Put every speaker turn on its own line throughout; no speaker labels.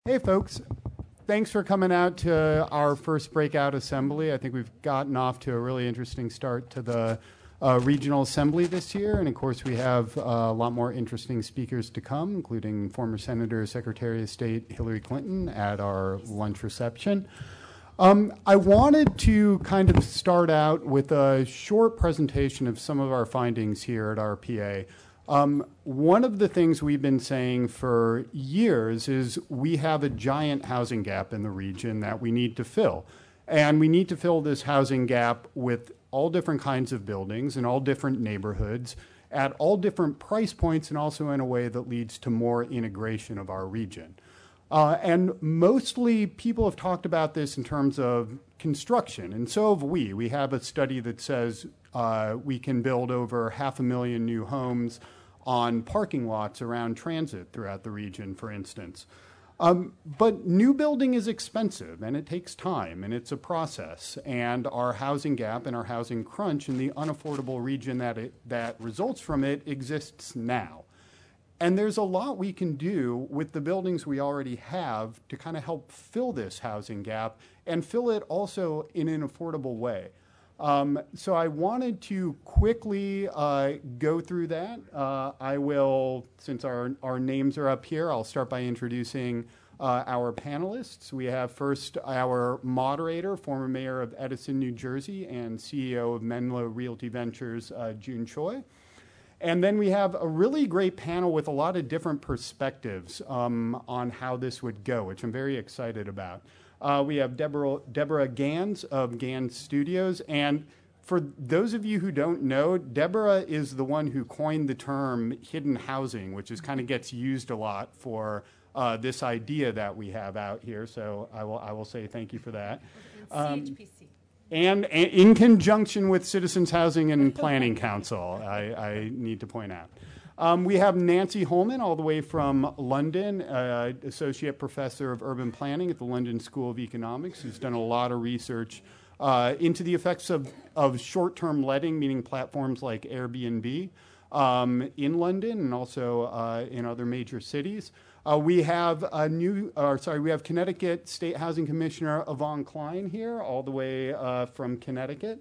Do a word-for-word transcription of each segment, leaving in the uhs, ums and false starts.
Hey, folks. Thanks for coming out to our first breakout assembly. I think we've gotten off to a really interesting start to the uh, regional assembly this year. And of course, we have uh, a lot more interesting speakers to come, including former Senator, Secretary of State Hillary Clinton at our lunch reception. Um, I wanted to kind of start out with a short presentation of some of our findings here at R P A. Um, one of the things we've been saying for years is we have a giant housing gap in the region that we need to fill. And we need to fill this housing gap with all different kinds of buildings in all different neighborhoods at all different price points, and also in a way that leads to more integration of our region. Uh, and mostly people have talked about this in terms of construction, and so have we. We have a study that says uh, we can build over half a million new homes on parking lots around transit throughout the region, for instance. Um, but new building is expensive, and it takes time, and it's a process. And our housing gap and our housing crunch and the unaffordable region that, it, that results from it exists now. And there's a lot we can do with the buildings we already have to kind of help fill this housing gap and fill it also in an affordable way. Um, so I wanted to quickly uh, go through that. Uh, I will, since our, our names are up here, I'll start by introducing uh, our panelists. We have first our moderator, former mayor of Edison, New Jersey, and C E O of Menlo Realty Ventures, uh, June Choi. And then we have a really great panel with a lot of different perspectives um, on how this would go, which I'm very excited about. Uh, we have Deborah, Deborah Gans of Gans Studios. And for those of you who don't know, Deborah is the one who coined the term hidden housing, which is kind of gets used a lot for uh, this idea that we have out here. So I will, I will say thank you for that. Um,
C H P C.
And in conjunction with Citizens Housing and Planning Council, I, I need to point out. Um, we have Nancy Holman, all the way from London, uh, Associate Professor of Urban Planning at the London School of Economics, who's done a lot of research uh, into the effects of, of short-term letting, meaning platforms like Airbnb, um, in London and also uh, in other major cities. Uh, we have a new, or sorry, we have Connecticut State Housing Commissioner Yvonne Klein here, all the way uh, from Connecticut,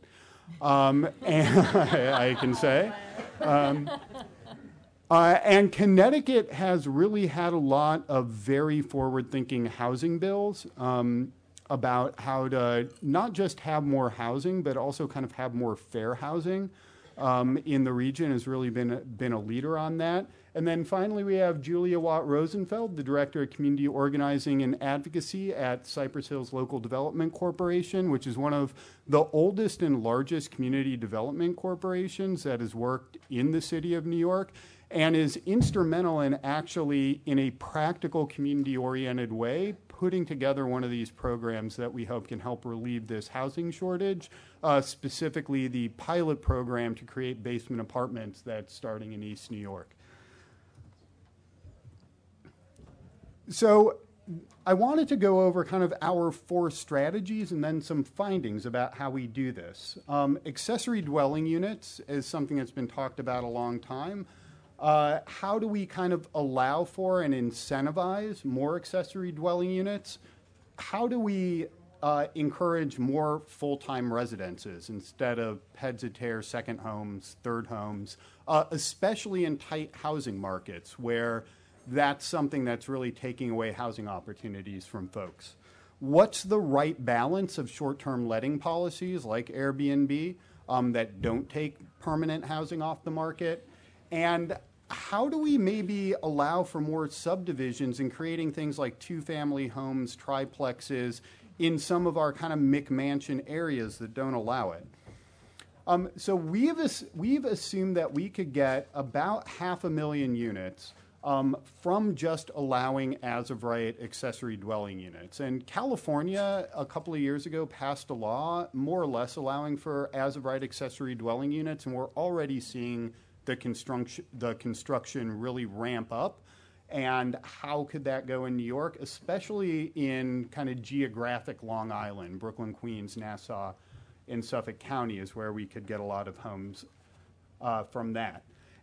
um, and I can say. Um, uh, and Connecticut has really had a lot of very forward-thinking housing bills um, about how to not just have more housing, but also kind of have more fair housing um, in the region. Has really been a, been a leader on that. And then finally, we have Julia Watt Rosenfeld, the Director of Community Organizing and Advocacy at Cypress Hills Local Development Corporation, which is one of the oldest and largest community development corporations that has worked in the city of New York and is instrumental in actually, in a practical, community-oriented way, putting together one of these programs that we hope can help relieve this housing shortage, uh, specifically the pilot program to create basement apartments that's starting in East New York. So I wanted to go over kind of our four strategies and then some findings about how we do this. Um, accessory dwelling units is something that's been talked about a long time. Uh, how do we kind of allow for and incentivize more accessory dwelling units? How do we uh, encourage more full-time residences instead of heads-a-tear second homes, third homes, uh, especially in tight housing markets where that's something that's really taking away housing opportunities from folks? What's the right balance of short-term letting policies like Airbnb um, that don't take permanent housing off the market? And how do we maybe allow for more subdivisions and creating things like two-family homes, triplexes in some of our kind of McMansion areas that don't allow it? Um, so we've, we've assumed that we could get about half a million units Um, from just allowing as-of-right accessory dwelling units. And California, a couple of years ago, passed a law more or less allowing for as-of-right accessory dwelling units, and we're already seeing the construction, the construction really ramp up. And how could that go in New York, especially in kind of geographic Long Island, Brooklyn, Queens, Nassau, and Suffolk County is where we could get a lot of homes uh, from that.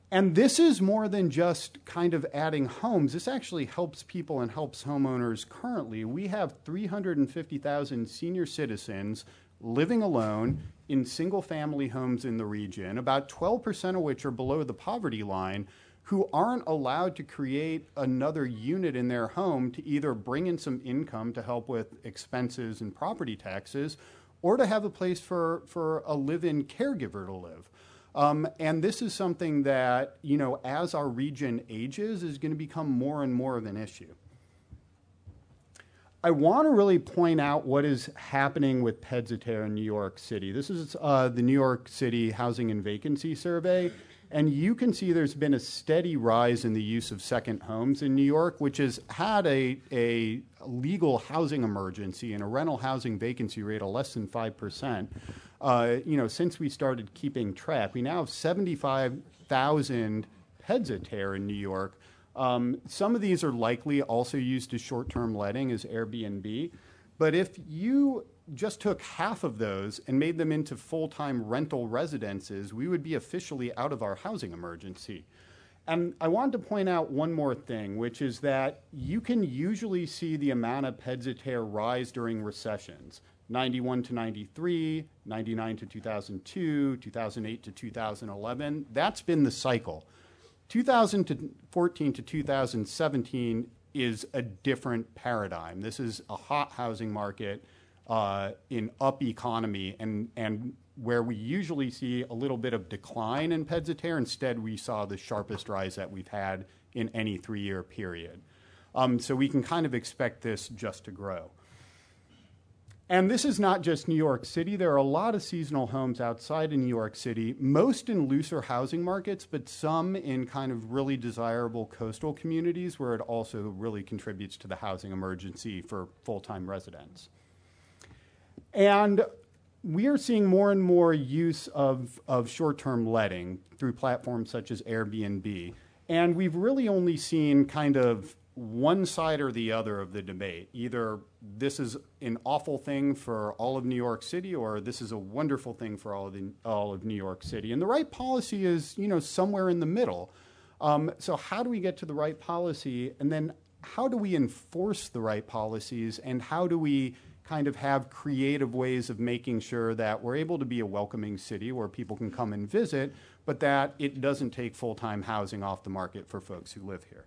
And this is more than just kind of adding homes. This actually helps people and helps homeowners currently. We have three hundred fifty thousand senior citizens living alone in single-family homes in the region, about twelve percent of which are below the poverty line, who aren't allowed to create another unit in their home to either bring in some income to help with expenses and property taxes, or to have a place for, for a live-in caregiver to live. Um, and this is something that, you know, as our region ages, is going to become more and more of an issue. I want to really point out what is happening with Pedzataire in New York City. This is uh, the New York City Housing and Vacancy Survey. And you can see there's been a steady rise in the use of second homes in New York, which has had a, a legal housing emergency and a rental housing vacancy rate of less than five percent. Uh, you know, since we started keeping track, we now have seventy-five thousand Pedzataire in New York. Um, some of these are likely also used as short-term letting, as Airbnb. But if you just took half of those and made them into full-time rental residences, we would be officially out of our housing emergency. And I wanted to point out one more thing, which is that you can usually see the amount of Pedzataire rise during recessions. ninety-one to ninety-three, ninety-nine to two thousand two, two thousand eight to two thousand eleven. That's been the cycle. two thousand fourteen to two thousand seventeen is a different paradigm. This is a hot housing market uh, in up economy, and, and where we usually see a little bit of decline in Pedzataire, instead we saw the sharpest rise that we've had in any three-year period. Um, so we can kind of expect this just to grow. And this is not just New York City. There are a lot of seasonal homes outside of New York City, most in looser housing markets, but some in kind of really desirable coastal communities where it also really contributes to the housing emergency for full-time residents. And we are seeing more and more use of, of short-term letting through platforms such as Airbnb. And we've really only seen kind of one side or the other of the debate. Either this is an awful thing for all of New York City, or this is a wonderful thing for all of, the, all of New York City. And the right policy is, you know, somewhere in the middle. Um, so how do we get to the right policy? And then how do we enforce the right policies? And how do we kind of have creative ways of making sure that we're able to be a welcoming city where people can come and visit, but that it doesn't take full-time housing off the market for folks who live here?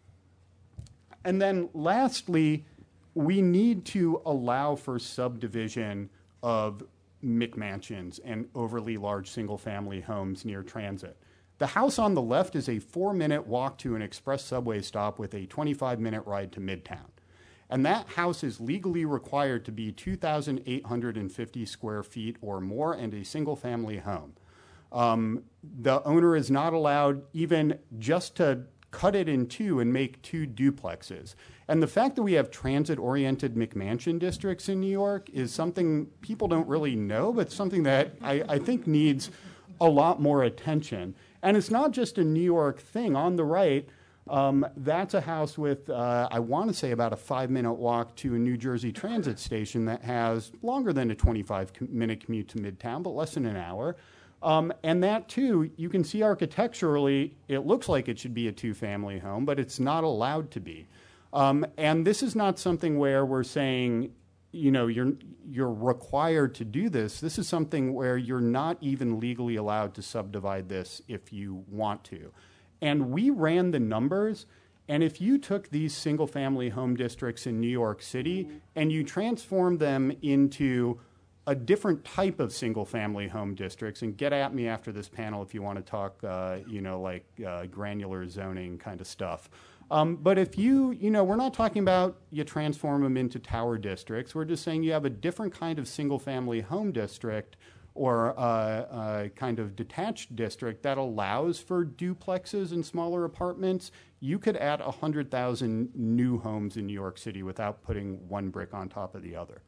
And then lastly, we need to allow for subdivision of McMansions and overly large single-family homes near transit. The house on the left is a four-minute walk to an express subway stop with a twenty-five minute ride to Midtown. And that house is legally required to be two thousand eight hundred fifty square feet or more and a single-family home. Um, the owner is not allowed even just to cut it in two and make two duplexes. And the fact that we have transit-oriented McMansion districts in New York is something people don't really know, but something that I, I think needs a lot more attention. And it's not just a New York thing. On the right, um, that's a house with, uh, I want to say, about a five-minute walk to a New Jersey Transit station that has longer than a twenty-five minute commute to Midtown, but less than an hour. Um, and that, too, you can see architecturally, it looks like it should be a two-family home, but it's not allowed to be. Um, and this is not something where we're saying, you know, you're, you're required to do this. This is something where you're not even legally allowed to subdivide this if you want to. And we ran the numbers, and if you took these single-family home districts in New York City and you transformed them into a different type of single-family home districts, and get at me after this panel if you want to talk, uh, you know, like uh, granular zoning kind of stuff. Um, but if you, you know, we're not talking about you transform them into tower districts. We're just saying you have a different kind of single-family home district or uh, uh, kind of detached district that allows for duplexes and smaller apartments. You could add one hundred thousand new homes in New York City without putting one brick on top of the other.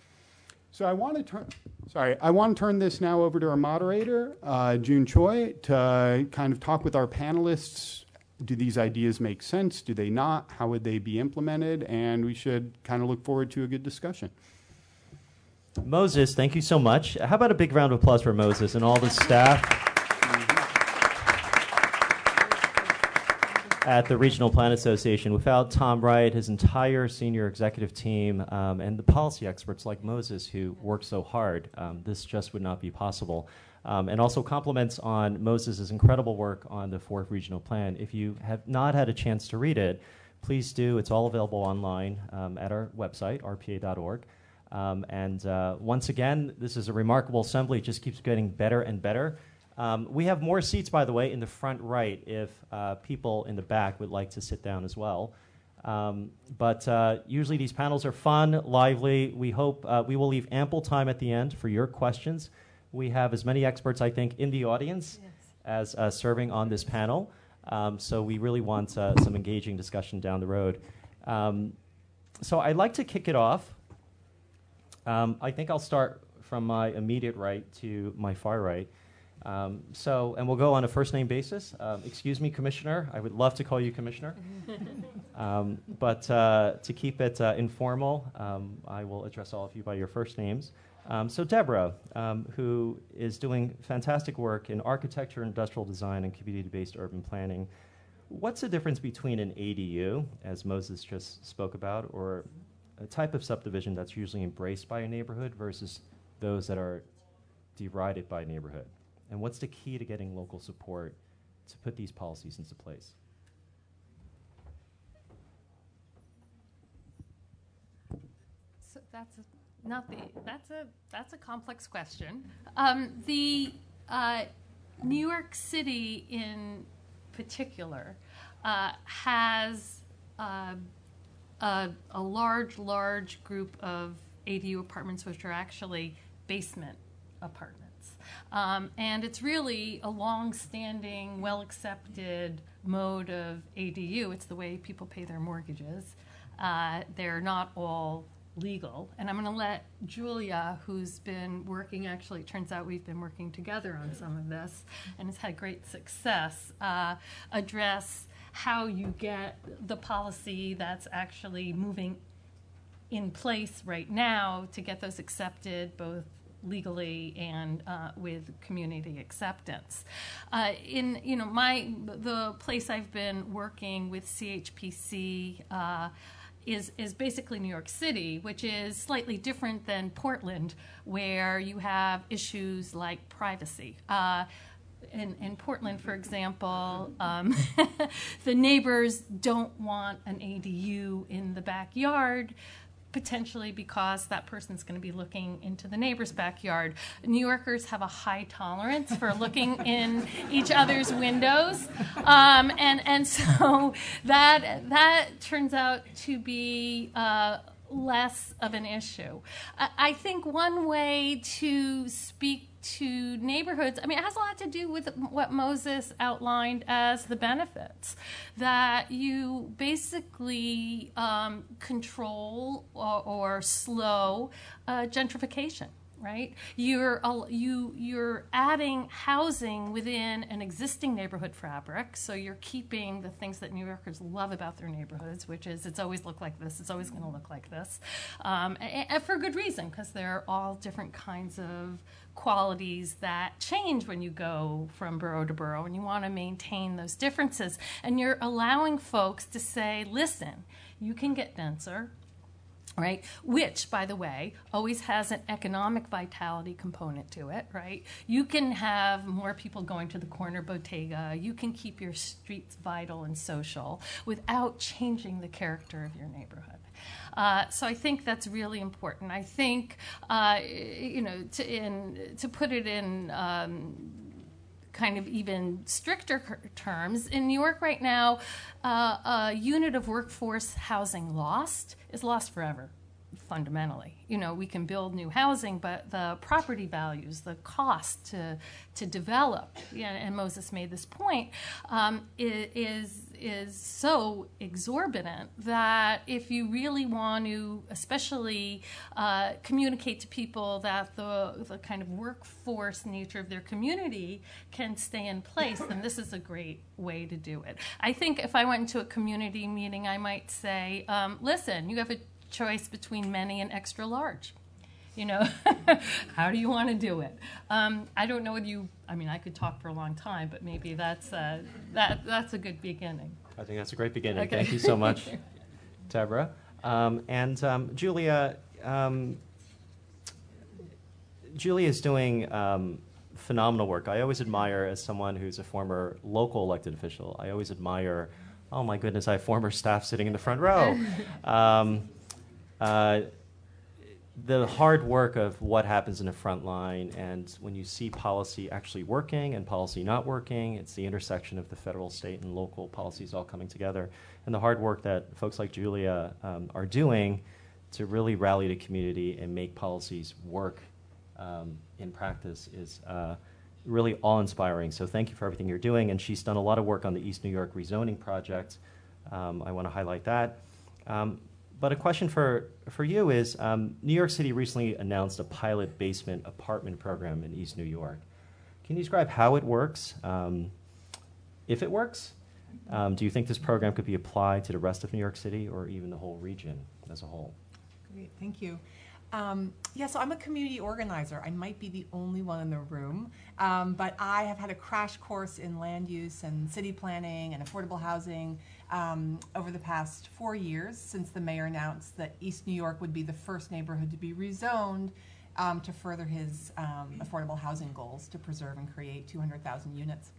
So I want to turn, sorry, I want to turn this now over to our moderator, uh, June Choi, to uh, kind of talk with our panelists. Do these ideas make sense? Do they not? How would they be implemented? And we should kind of look forward to a good discussion.
Moses, thank you so much. How about a big round of applause for Moses and all the staff? at the Regional Plan Association. Without Tom Wright, his entire senior executive team, um, and the policy experts like Moses who work so hard, um, this just would not be possible. Um, and also compliments on Moses' incredible work on the fourth Regional Plan. If you have not had a chance to read it, please do. It's all available online um, at our website, r p a dot org. Um, and uh, once again, this is a remarkable assembly. It just keeps getting better and better. Um, we have more seats, by the way, in the front right if uh, people in the back would like to sit down as well. Um, but uh, usually these panels are fun, lively. We hope uh, we will leave ample time at the end for your questions. We have as many experts, I think, in the audience yes. as uh, serving on this panel. Um, so we really want uh, some engaging discussion down the road. Um, so I'd like to kick it off. Um, I think I'll start from my immediate right to my far right. Um, so, and we'll go on a first name basis. Um, excuse me, Commissioner. I would love to call you Commissioner. um, but uh, to keep it uh, informal, um, I will address all of you by your first names. Um, so Deborah, um, who is doing fantastic work in architecture, industrial design, and community-based urban planning. What's the difference between an A D U, as Moses just spoke about, or a type of subdivision that's usually embraced by a neighborhood versus those that are derided by a neighborhood? And what's the key to getting local support to put these policies into place?
So that's a Not the. That's a that's a complex question. Um, the uh, New York City, in particular, uh, has uh, a, a large, large group of A D U apartments, which are actually basement apartments, um, and it's really a long-standing, well-accepted mode of A D U. It's the way people pay their mortgages. Uh, they're not all legal. And I'm going to let Julia, who's been working, actually it turns out we've been working together on some of this and has had great success, uh, address how you get the policy that's actually moving in place right now to get those accepted both legally and uh, with community acceptance. Uh, in you know my the place I've been working with C H P C uh, is is basically New York City, which is slightly different than Portland, where you have issues like privacy. Uh, in, in Portland, for example, um, the neighbors don't want an A D U in the backyard, potentially because that person's going to be looking into the neighbor's backyard. New Yorkers have a high tolerance for looking in each other's windows, um, and and so that that turns out to be uh, less of an issue. I, I think one way to speak to neighborhoods, I mean, it has a lot to do with what Moses outlined as the benefits, that you basically um, control or, or slow uh, gentrification, right? You're uh, you you're adding housing within an existing neighborhood fabric, so you're keeping the things that New Yorkers love about their neighborhoods, which is it's always looked like this, it's always going to look like this, um, and, and for good reason, because they're all different kinds of qualities that change when you go from borough to borough, and you want to maintain those differences. And you're allowing folks to say, listen, you can get denser, right? Which, by the way, always has an economic vitality component to it, right? You can have more people going to the corner bodega. You can keep your streets vital and social without changing the character of your neighborhood. Uh, so I think that's really important. I think, uh, you know, to, in, to put it in um, kind of even stricter terms, in New York right now, uh, a unit of workforce housing lost is lost forever, fundamentally. You know, we can build new housing, but the property values, the cost to to develop, yeah, and Moses made this point, um, is is so exorbitant that if you really want to, especially uh, communicate to people that the the kind of workforce nature of their community can stay in place, then this is a great way to do it. I think if I went into a community meeting, I might say, um, listen, you have a choice between many and extra large. You know, how do you want to do it? Um, I don't know what you, I mean, I could talk for a long time, but maybe that's uh, that that's a good beginning.
I think that's a great beginning.
Okay.
Thank you so much, Deborah. Um, and um, Julia, um, Julia is doing um, phenomenal work. I always admire, as someone who's a former local elected official, I always admire, oh my goodness, I have former staff sitting in the front row. um, uh, the hard work of what happens in the front line, and when you see policy actually working and policy not working, it's the intersection of the federal, state, and local policies all coming together. And the hard work that folks like Julia um, are doing to really rally the community and make policies work um, in practice is uh, really awe-inspiring. So thank you for everything you're doing. And she's done a lot of work on the East New York rezoning project. Um, I want to highlight that. Um, But a question for, for you is, um, New York City recently announced a pilot basement apartment program in East New York. Can you describe how it works, um, if it works? Um, do you think this program could be applied to the rest of New York City or even the whole region as a whole?
Great, thank you. Um, yeah, so I'm a community organizer. I might be the only one in the room, um, but I have had a crash course in land use and city planning and affordable housing um, over the past four years since the mayor announced that East New York would be the first neighborhood to be rezoned um, to further his um, affordable housing goals to preserve and create two hundred thousand units.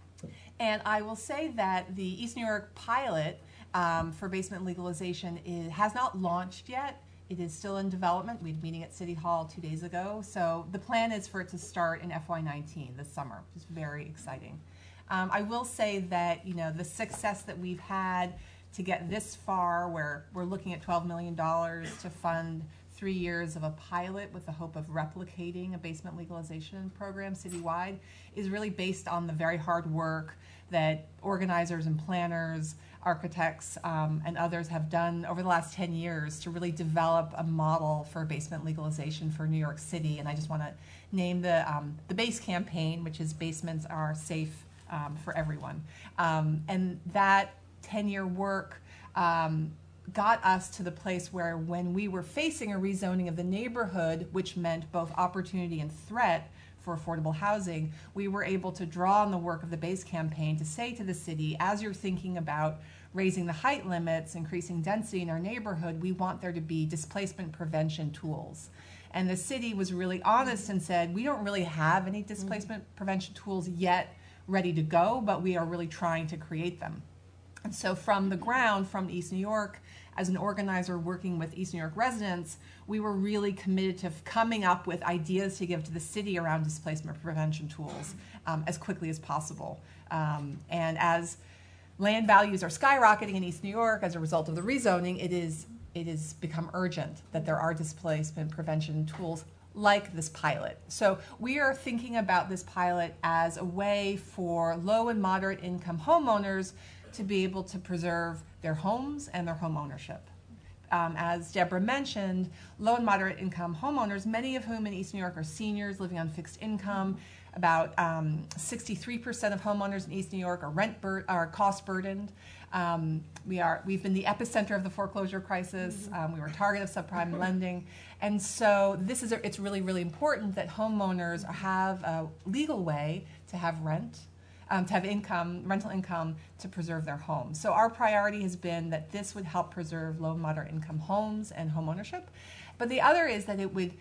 And I will say that the East New York pilot um, for basement legalization is, has not launched yet. It is still in development. We had a meeting at City Hall two days ago. So the plan is for it to start in F Y nineteen this summer, which is very exciting. Um, I will say that, you know, the success that we've had to get this far, where we're looking at twelve million dollars to fund three years of a pilot with the hope of replicating a basement legalization program citywide, is really based on the very hard work that organizers and planners, architects, um, and others have done over the last ten years to really develop a model for basement legalization for New York City. And I just want to name the, um, the BASE campaign, which is Basements Are Safe um, for Everyone. Um, and that ten-year work um, got us to the place where when we were facing a rezoning of the neighborhood, which meant both opportunity and threat for affordable housing, we were able to draw on the work of the BASE campaign to say to the city, as you're thinking about raising the height limits, increasing density in our neighborhood, we want there to be displacement prevention tools. And the city was really honest and said, we don't really have any displacement prevention tools yet ready to go, but we are really trying to create them. And so from the ground, from East New York, as an organizer working with East New York residents, we were really committed to coming up with ideas to give to the city around displacement prevention tools um, as quickly as possible. Um, and as land values are skyrocketing in East New York as a result of the rezoning, it is it has become urgent that there are displacement prevention tools like this pilot. So we are thinking about this pilot as a way for low and moderate income homeowners to be able to preserve their homes and their home ownership. Um, as Deborah mentioned, low and moderate income homeowners, many of whom in East New York are seniors living on fixed income. About um, sixty-three percent of homeowners in East New York are rent bur- are cost burdened. Um, we are we've been the epicenter of the foreclosure crisis. Um, we were a target of subprime lending, and so this is a, it's really really important that homeowners have a legal way to have rent. Um, to have income, rental income, to preserve their homes. So our priority has been that this would help preserve low and moderate income homes and home ownership. But the other is that it would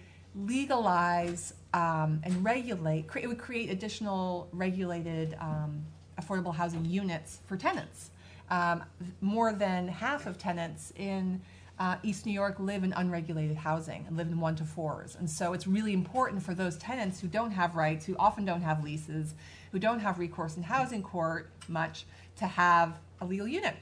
legalize um, and regulate, cre- it would create additional regulated um, affordable housing units for tenants. Um, more than half of tenants in uh, East New York live in unregulated housing and live in one to fours. And so it's really important for those tenants who don't have rights, who often don't have leases, who don't have recourse in housing court much, to have a legal unit.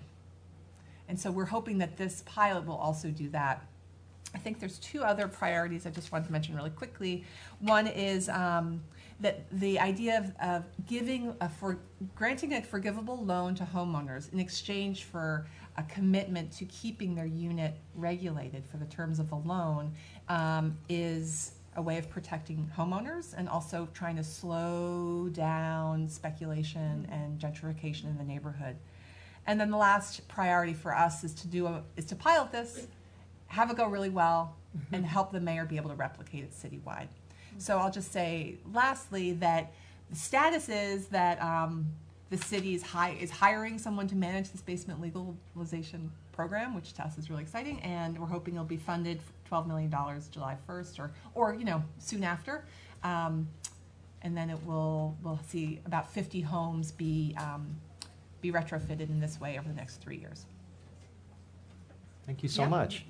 And so we're hoping that this pilot will also do that. I think there's two other priorities I just wanted to mention really quickly. One is um, that the idea of, of giving a for, granting a forgivable loan to homeowners in exchange for a commitment to keeping their unit regulated for the terms of the loan um, is a way of protecting homeowners and also trying to slow down speculation and gentrification in the neighborhood. And then the last priority for us is to do a, is to pilot this, have it go really well, mm-hmm. and help the mayor be able to replicate it citywide. Mm-hmm. So I'll just say lastly that the status is that um, the city is, hi- is hiring someone to manage this basement legalization program, which to us is really exciting, and we're hoping it'll be funded for twelve million dollars July first or, or you know, soon after. Um, and then it will, we'll see about fifty homes be, um, be retrofitted in this way over the next three years.
Thank you so
Yeah.
much.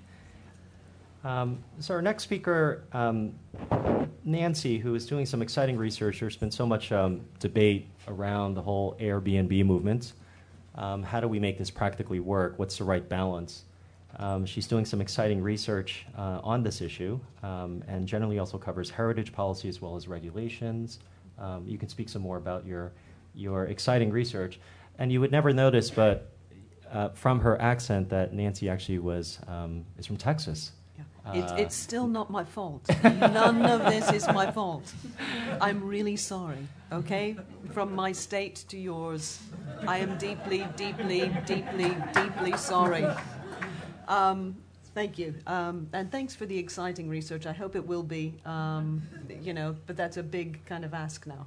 Um, so our next speaker, um, Nancy, who is doing some exciting research. There's been so much um, debate around the whole Airbnb movement. Um, how do we make this practically work? What's the right balance? Um, she's doing some exciting research uh, on this issue, um, and generally also covers heritage policy as well as regulations. Um, you can speak some more about your your exciting research. And you would never notice, but uh, from her accent, that Nancy actually was um, is from Texas.
It's,
Uh,
it's still not my fault. None of this is my fault. I'm really sorry, okay? From my state to yours, I am deeply, deeply, deeply, deeply sorry. Um, thank you. Um, and thanks for the exciting research. I hope it will be, um, you know, but that's a big kind of ask now.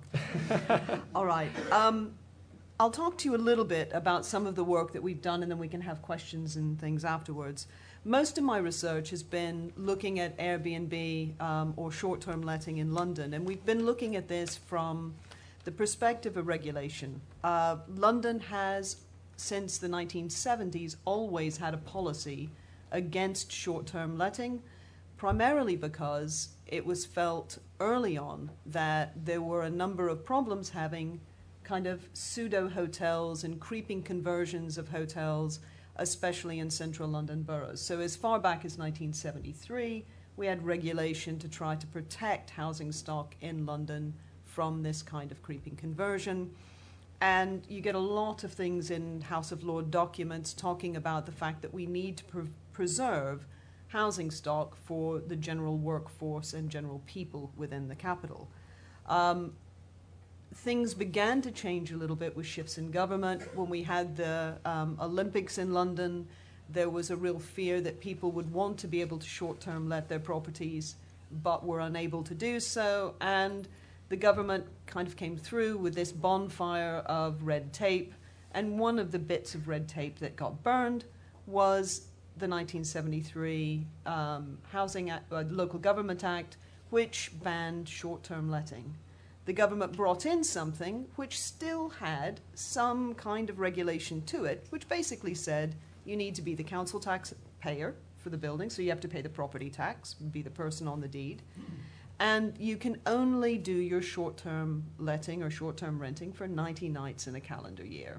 All right. Um, I'll talk to you a little bit about some of the work that we've done, and then we can have questions and things afterwards. Most of my research has been looking at Airbnb um, or short-term letting in London, and we've been looking at this from the perspective of regulation. Uh, London has, since the nineteen seventies, always had a policy against short-term letting, primarily because it was felt early on that there were a number of problems having kind of pseudo-hotels and creeping conversions of hotels, especially in central London boroughs. So as far back as nineteen seventy-three, we had regulation to try to protect housing stock in London from this kind of creeping conversion. And you get a lot of things in House of Lords documents talking about the fact that we need to pre- preserve housing stock for the general workforce and general people within the capital. Um, Things began to change a little bit with shifts in government. When we had the um, Olympics in London, there was a real fear that people would want to be able to short-term let their properties, but were unable to do so. And the government kind of came through with this bonfire of red tape. And one of the bits of red tape that got burned was the nineteen seventy-three um, Housing Act, uh, Local Government Act, which banned short-term letting. The government brought in something which still had some kind of regulation to it, which basically said you need to be the council tax payer for the building, so you have to pay the property tax, be the person on the deed, and you can only do your short-term letting or short-term renting for ninety nights in a calendar year.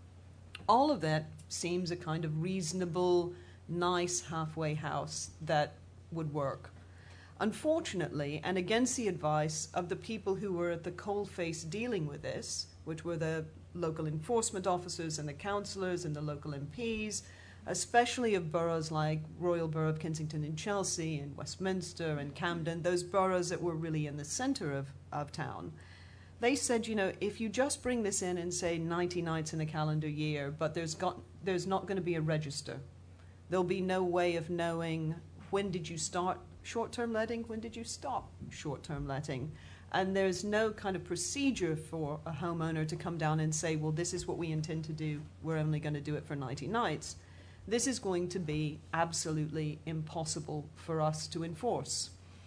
All of that seems a kind of reasonable, nice halfway house that would work. Unfortunately, and against the advice of the people who were at the coalface dealing with this, which were the local enforcement officers and the councillors and the local M Ps, especially of boroughs like Royal Borough of Kensington and Chelsea and Westminster and Camden, those boroughs that were really in the centre of, of town, they said, you know, if you just bring this in and say ninety nights in a calendar year, but there's got there's not going to be a register. There'll be no way of knowing when did you start short-term letting, when did you stop short-term letting? And there's no kind of procedure for a homeowner to come down and say, well, this is what we intend to do. We're only going to do it for ninety nights. This is going to be absolutely impossible for us to enforce.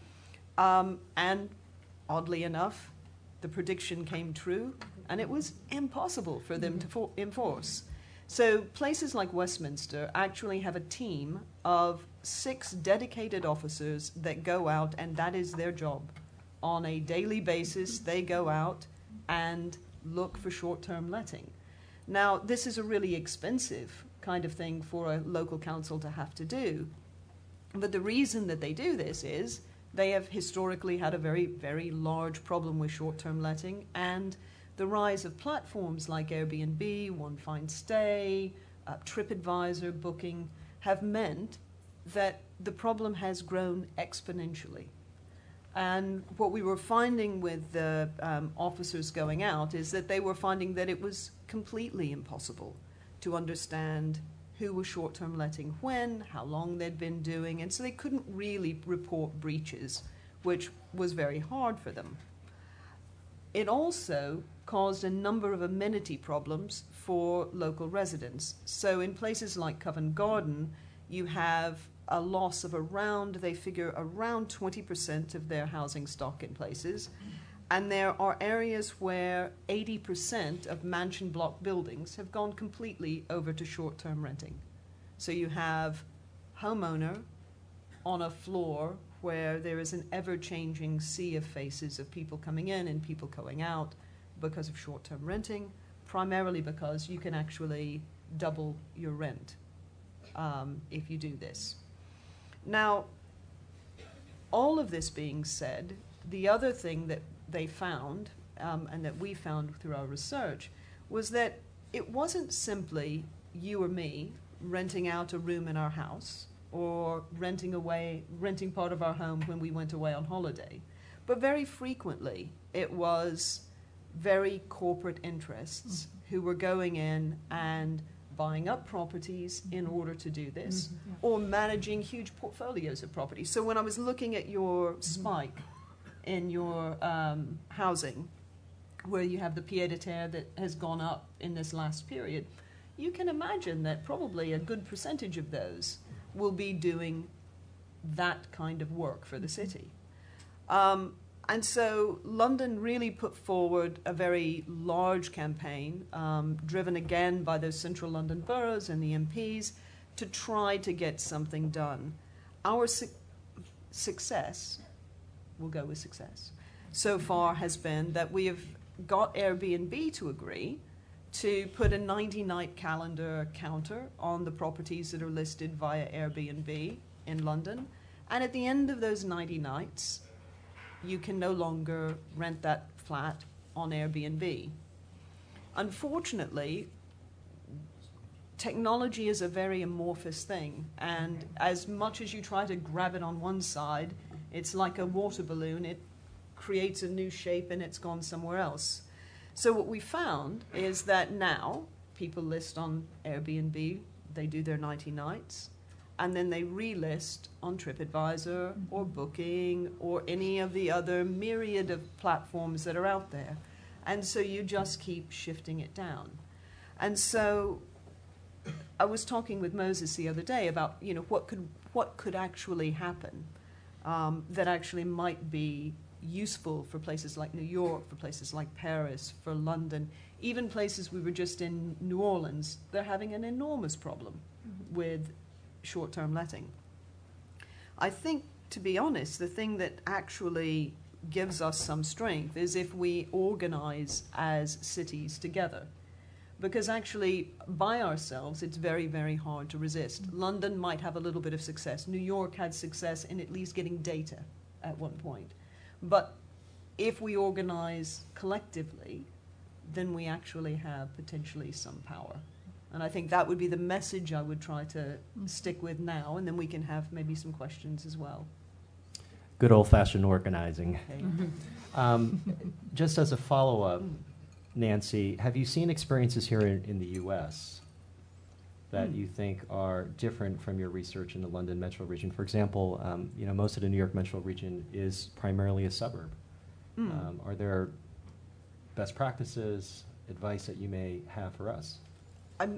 Um, and oddly enough, the prediction came true, and it was impossible for them to for- enforce. So places like Westminster actually have a team of six dedicated officers that go out, and that is their job. On a daily basis, they go out and look for short-term letting. Now, this is a really expensive kind of thing for a local council to have to do. But the reason that they do this is they have historically had a very, very large problem with short-term letting, and the rise of platforms like Airbnb, One Fine Stay, uh, TripAdvisor, Booking, have meant that the problem has grown exponentially. And what we were finding with the um, officers going out is that they were finding that it was completely impossible to understand who was short-term letting when, how long they'd been doing, and so they couldn't really report breaches, which was very hard for them. It also caused a number of amenity problems for local residents. So in places like Covent Garden, you have a loss of around, they figure around twenty percent of their housing stock in places. And there are areas where eighty percent of mansion block buildings have gone completely over to short-term renting. So you have homeowner on a floor where there is an ever-changing sea of faces of people coming in and people going out because of short-term renting, primarily because you can actually double your rent um, if you do this. Now, all of this being said, the other thing that they found, um, and that we found through our research, was that it wasn't simply you or me renting out a room in our house or renting away, renting part of our home when we went away on holiday. But very frequently, it was very corporate interests who were going in and buying up properties in order to do this, mm-hmm. or managing huge portfolios of properties. So when I was looking at your spike in your um, housing, where you have the pied-à-terre that has gone up in this last period, you can imagine that probably a good percentage of those will be doing that kind of work for the city. Um, and so London really put forward a very large campaign, um, driven again by those central London boroughs and the M Ps, to try to get something done. Our su success, we'll go with success, so far has been that we have got Airbnb to agree to put a ninety night calendar counter on the properties that are listed via Airbnb in London. And at the end of those ninety nights, you can no longer rent that flat on Airbnb. Unfortunately, technology is a very amorphous thing, and as much as you try to grab it on one side, it's like a water balloon. It creates a new shape and it's gone somewhere else. So what we found is that now people list on Airbnb, they do their ninety nights, and then they relist on TripAdvisor or Booking or any of the other myriad of platforms that are out there. And so you just keep shifting it down. And so I was talking with Moses the other day about, you know, what could, what could actually happen um, that actually might be useful for places like New York, for places like Paris, for London, even places we were just in New Orleans. They're having an enormous problem mm-hmm. with short-term letting. I think, to be honest, the thing that actually gives us some strength is if we organize as cities together. Because actually, by ourselves, it's very, very hard to resist. Mm-hmm. London might have a little bit of success. New York had success in at least getting data at one point. But if we organize collectively, then we actually have potentially some power. And I think that would be the message I would try to mm-hmm. stick with now, and then we can have maybe some questions as well.
Good old-fashioned organizing.
Okay.
um, just as a follow-up, Nancy, have you seen experiences here in, in the U S that mm. you think are different from your research in the London metro region? For example, um, you know, most of the New York metro region is primarily a suburb. Mm. Um, are there best practices, advice that you may have for us?
I'm,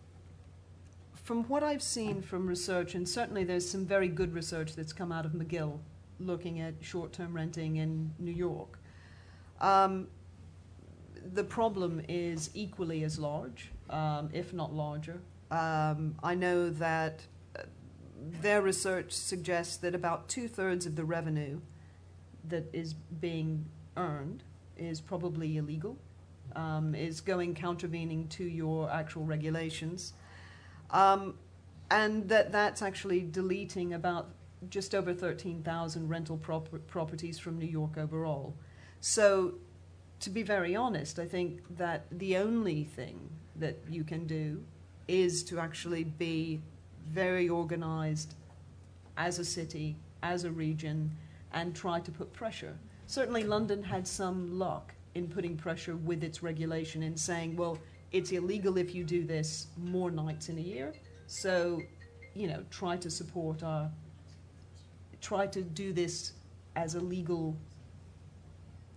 from what I've seen from research, and certainly there's some very good research that's come out of McGill looking at short-term renting in New York, um, the problem is equally as large, um, if not larger. Um, I know that uh, their research suggests that about two-thirds of the revenue that is being earned is probably illegal, um, is going countervening to your actual regulations, um, and that that's actually deleting about just over thirteen thousand rental prop properties from New York overall. So, to be very honest, I think that the only thing that you can do is to actually be very organized as a city, as a region, and try to put pressure. Certainly London had some luck in putting pressure with its regulation and saying, well, it's illegal if you do this more nights in a year, so, you know, try to support our, try to do this as a legal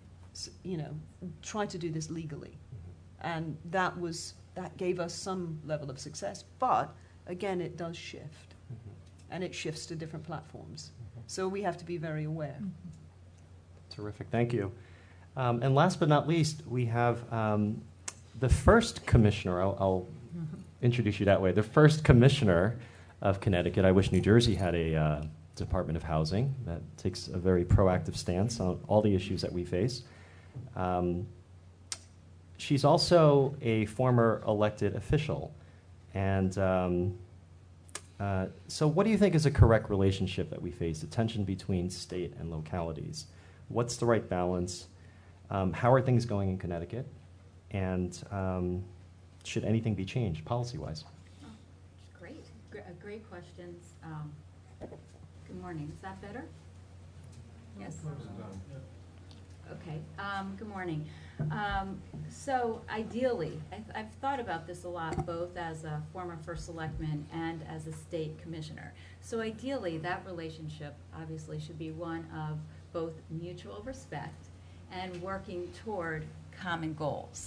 s- you know, try to do this legally. And that was, that gave us some level of success. But again, it does shift. And it shifts to different platforms. So we have to be very aware.
Terrific, thank you. Um, and last but not least, we have um, the first commissioner, I'll, I'll introduce you that way, the first commissioner of Connecticut. I wish New Jersey had a uh, Department of Housing that takes a very proactive stance on all the issues that we face. Um, she's also a former elected official. And um, uh, so what do you think is a correct relationship that we face, the tension between state and localities? What's the right balance? Um, how are things going in Connecticut? And um, should anything be changed policy-wise?
Oh, great, Gr- uh, great questions. Um, good morning. Is that better? Yes. Okay. Um, good morning. Um, so ideally, I th- I've thought about this a lot, both as a former first selectman and as a state commissioner. So ideally, that relationship obviously should be one of both mutual respect and working toward common goals.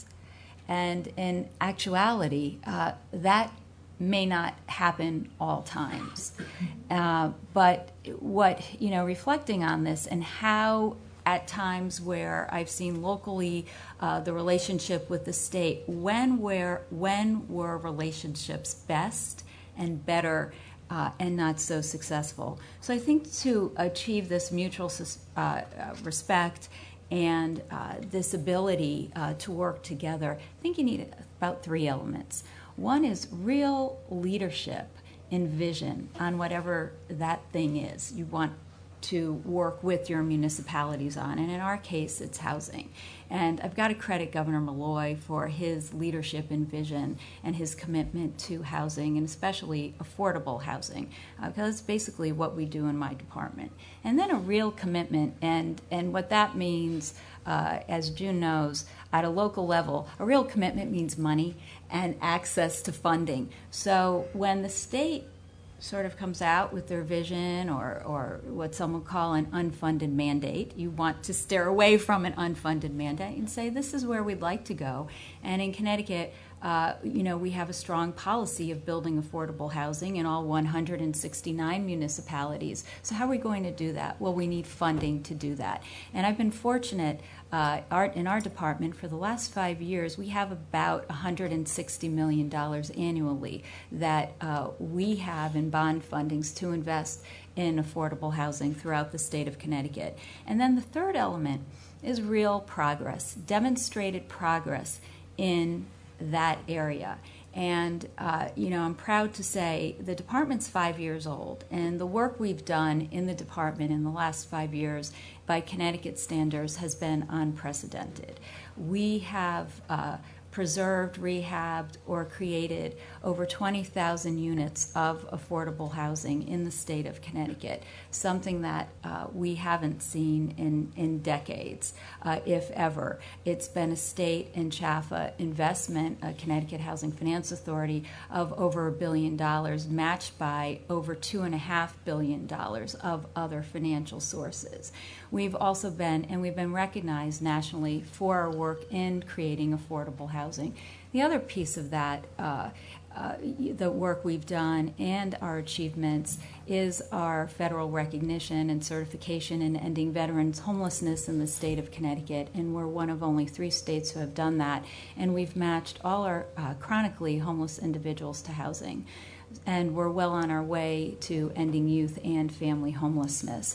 And in actuality, uh, that may not happen all times. Uh, but what, you know, reflecting on this and how at times where I've seen locally uh, the relationship with the state, when were, when were relationships best and better uh, and not so successful? So I think to achieve this mutual sus- uh, uh, respect and uh, this ability uh, to work together, I think you need about three elements. One is real leadership and vision on whatever that thing is you want to work with your municipalities on. And in our case, it's housing. And I've got to credit Governor Malloy for his leadership and vision and his commitment to housing, and especially affordable housing, uh, because it's basically what we do in my department. And then a real commitment, and, and what that means, uh, as June knows, at a local level, a real commitment means money and access to funding. So when the state sort of comes out with their vision, or, or what some would call an unfunded mandate, you want to steer away from an unfunded mandate and say, this is where we'd like to go. And in Connecticut, uh, you know, we have a strong policy of building affordable housing in all one hundred sixty-nine municipalities. So how are we going to do that? Well, we need funding to do that. And I've been fortunate uh, our, in our department for the last five years, we have about one hundred sixty million dollars annually that uh, we have in bond fundings to invest in affordable housing throughout the state of Connecticut. And then the third element is real progress, demonstrated progress in that area. And, uh, you know, I'm proud to say the department's five years old, and the work we've done in the department in the last five years by Connecticut standards has been unprecedented. We have uh, preserved, rehabbed, or created over twenty thousand units of affordable housing in the state of Connecticut, something that uh, we haven't seen in, in decades, uh, if ever. It's been a state and C H A F A investment, a Connecticut Housing Finance Authority, of over a billion dollars, matched by over two and a half billion dollars of other financial sources. We've also been, and we've been recognized nationally for our work in creating affordable housing. The other piece of that, uh, uh, the work we've done and our achievements, is our federal recognition and certification in ending veterans' homelessness in the state of Connecticut, and we're one of only three states who have done that. And we've matched all our uh, chronically homeless individuals to housing. And we're well on our way to ending youth and family homelessness.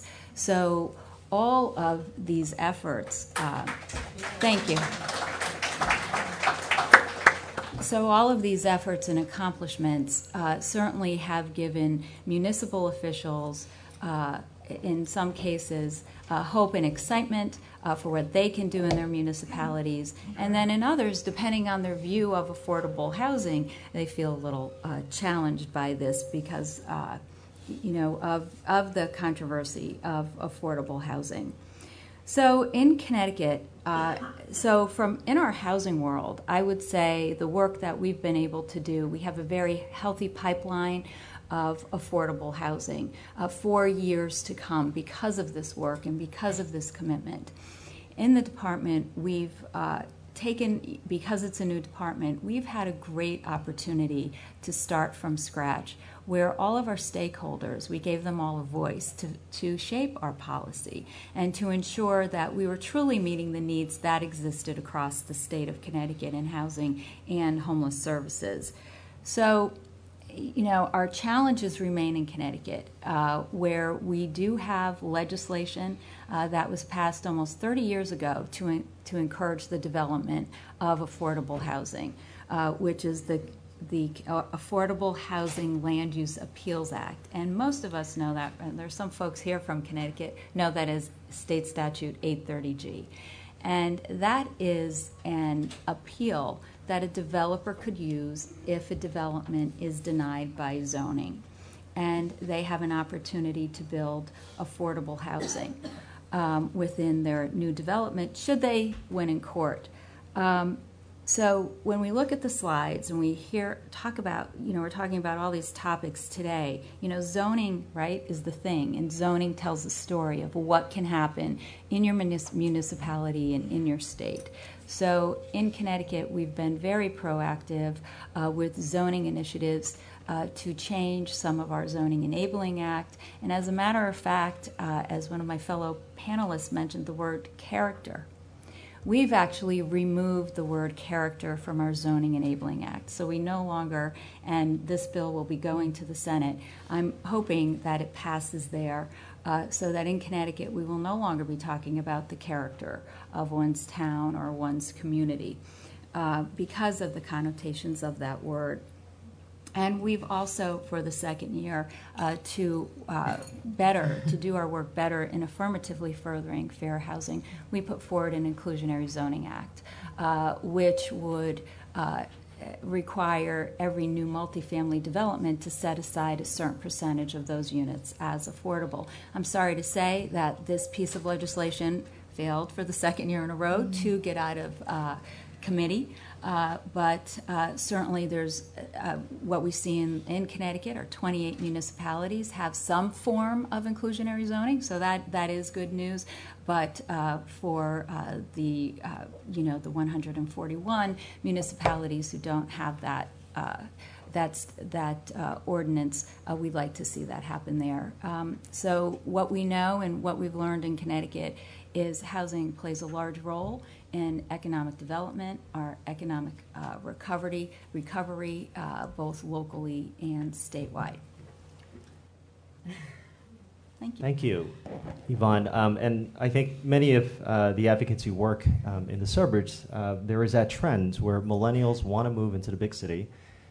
So all of these efforts, uh, thank you. So all of these efforts and accomplishments uh, certainly have given municipal officials, uh, in some cases, uh, hope and excitement uh, for what they can do in their municipalities. And then in others, depending on their view of affordable housing, they feel a little uh, challenged by this because uh, you know, of, of the controversy of affordable housing. So in Connecticut, uh, so from in our housing world, I would say the work that we've been able to do, we have a very healthy pipeline of affordable housing uh, for years to come because of this work and because of this commitment.
in the department, we've uh, taken, because it's a new department, we've had a great opportunity to start from scratch, where all of our stakeholders, we gave them all a voice to, to shape our policy and to ensure that we were truly meeting the needs that existed across the state of Connecticut in housing and homeless services. So, you know, our challenges remain in Connecticut, uh, where we do have legislation uh, that was passed almost thirty years ago to, in, to encourage the development of affordable housing, uh, which is the, the uh, Affordable Housing Land Use Appeals Act. And most of us know that, and there's some folks here from Connecticut know that as State Statute eight thirty G. And that is an appeal that a developer could use if a development is denied by zoning. And they have an opportunity to build affordable housing um, within their new development, should they win in court. Um, so when we look at the slides and we hear, talk about, you know, we're talking about all these topics today, you know, zoning, right, is the thing, and zoning tells the story of what can happen in your munis- municipality and in your state. So in Connecticut, we've been very proactive uh, with zoning initiatives uh, to change some of our Zoning Enabling Act. And as a matter of fact, uh, as one of my fellow panelists mentioned the word character, we've actually removed the word character from our Zoning Enabling Act. So we no longer, and this bill will be going to the Senate, I'm hoping that it passes there uh, so that in Connecticut we will no longer be talking about the character of one's town or one's community uh, because of the connotations of that word. And we've also, for the second year, uh, to uh, better, to do our work better in affirmatively furthering fair housing, we put forward an Inclusionary Zoning Act, uh, which would uh, require every new multifamily development to set aside a certain percentage of those units as affordable. I'm sorry to say that this piece of legislation failed for the second year in a row mm-hmm. to get out of uh, committee. Uh, but uh, certainly there's uh, what we see in, in Connecticut are twenty-eight municipalities have some form of inclusionary zoning, so that, that is good news. But uh, for uh, the uh, you know the one hundred forty-one municipalities who don't have that uh, that's that uh, ordinance, uh, we'd like to see that happen there. Um, so what we know and what we've learned in Connecticut is housing plays a large role in economic development, our economic uh, recovery, recovery uh, both locally and statewide. Thank you.
Thank you, Yvonne. Um, and I think many of uh, the advocates who work um, in the suburbs, uh, there is that trend where millennials want to move into the big city.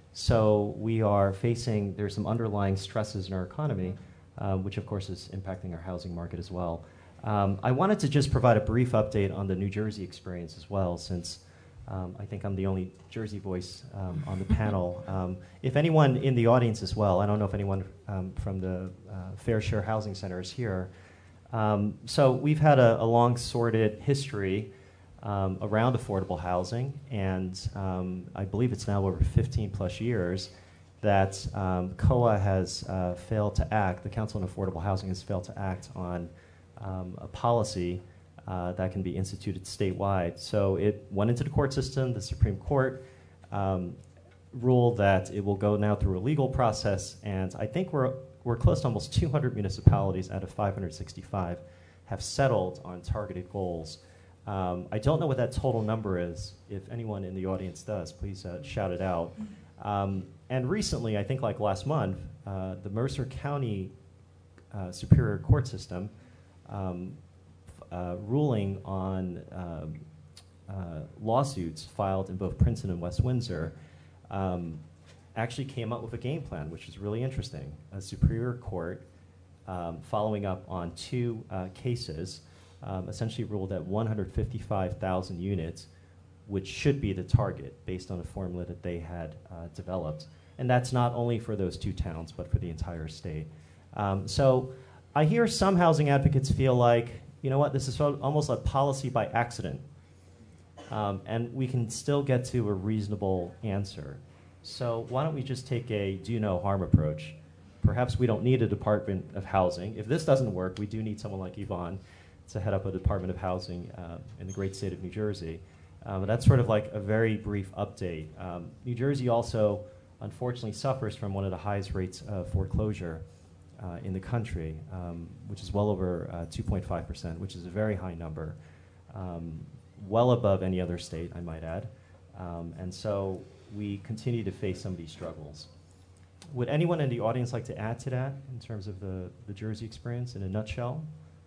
So we are facing, there's some underlying stresses in our economy, uh, which of course is impacting our housing market as well. Um, I wanted to just provide a brief update on the New Jersey experience as well, since um, I think I'm the only Jersey voice um, on the panel. Um, if anyone in the audience as well, I don't know if anyone um, from the uh, Fair Share Housing Center is here. Um, so we've had a, a long, sordid history um, around affordable housing, and um, I believe it's now over fifteen plus years that um, C O A has uh, failed to act, the Council on Affordable Housing has failed to act on Um, a policy uh, that can be instituted statewide. So it went into the court system. The Supreme Court um, ruled that it will go now through a legal process, and I think we're we're close to almost two hundred municipalities out of five hundred sixty-five have settled on targeted goals. Um, I don't know what that total number is. If anyone in the audience does, please uh, shout it out. Um, and recently, I think like last month, uh, the Mercer County uh, Superior Court System Um, uh, ruling on um, uh, lawsuits filed in both Princeton and West Windsor um, actually came up with a game plan, which is really interesting. A Superior Court, um, following up on two uh, cases, um, essentially ruled that one hundred fifty-five thousand units, which should be the target based on a formula that they had uh, developed. And that's not only for those two towns, but for the entire state. Um, so I hear some housing advocates feel like, you know what, this is almost a policy by accident. Um, and we can still get to a reasonable answer. So why don't we just take a do no harm approach? Perhaps we don't need a Department of Housing. If this doesn't work, we do need someone like Yvonne to head up a Department of Housing uh, in the great state of New Jersey. Um, that's sort of like a very brief update. Um, New Jersey also, unfortunately, suffers from one of the highest rates of foreclosure uh, in the country, um, which is well over uh, two point five percent, which is a very high number, um, well above any other state, I might add. Um, and so we continue to face some of these struggles. Would anyone in the audience like to add to that in terms of the, the Jersey experience in a nutshell?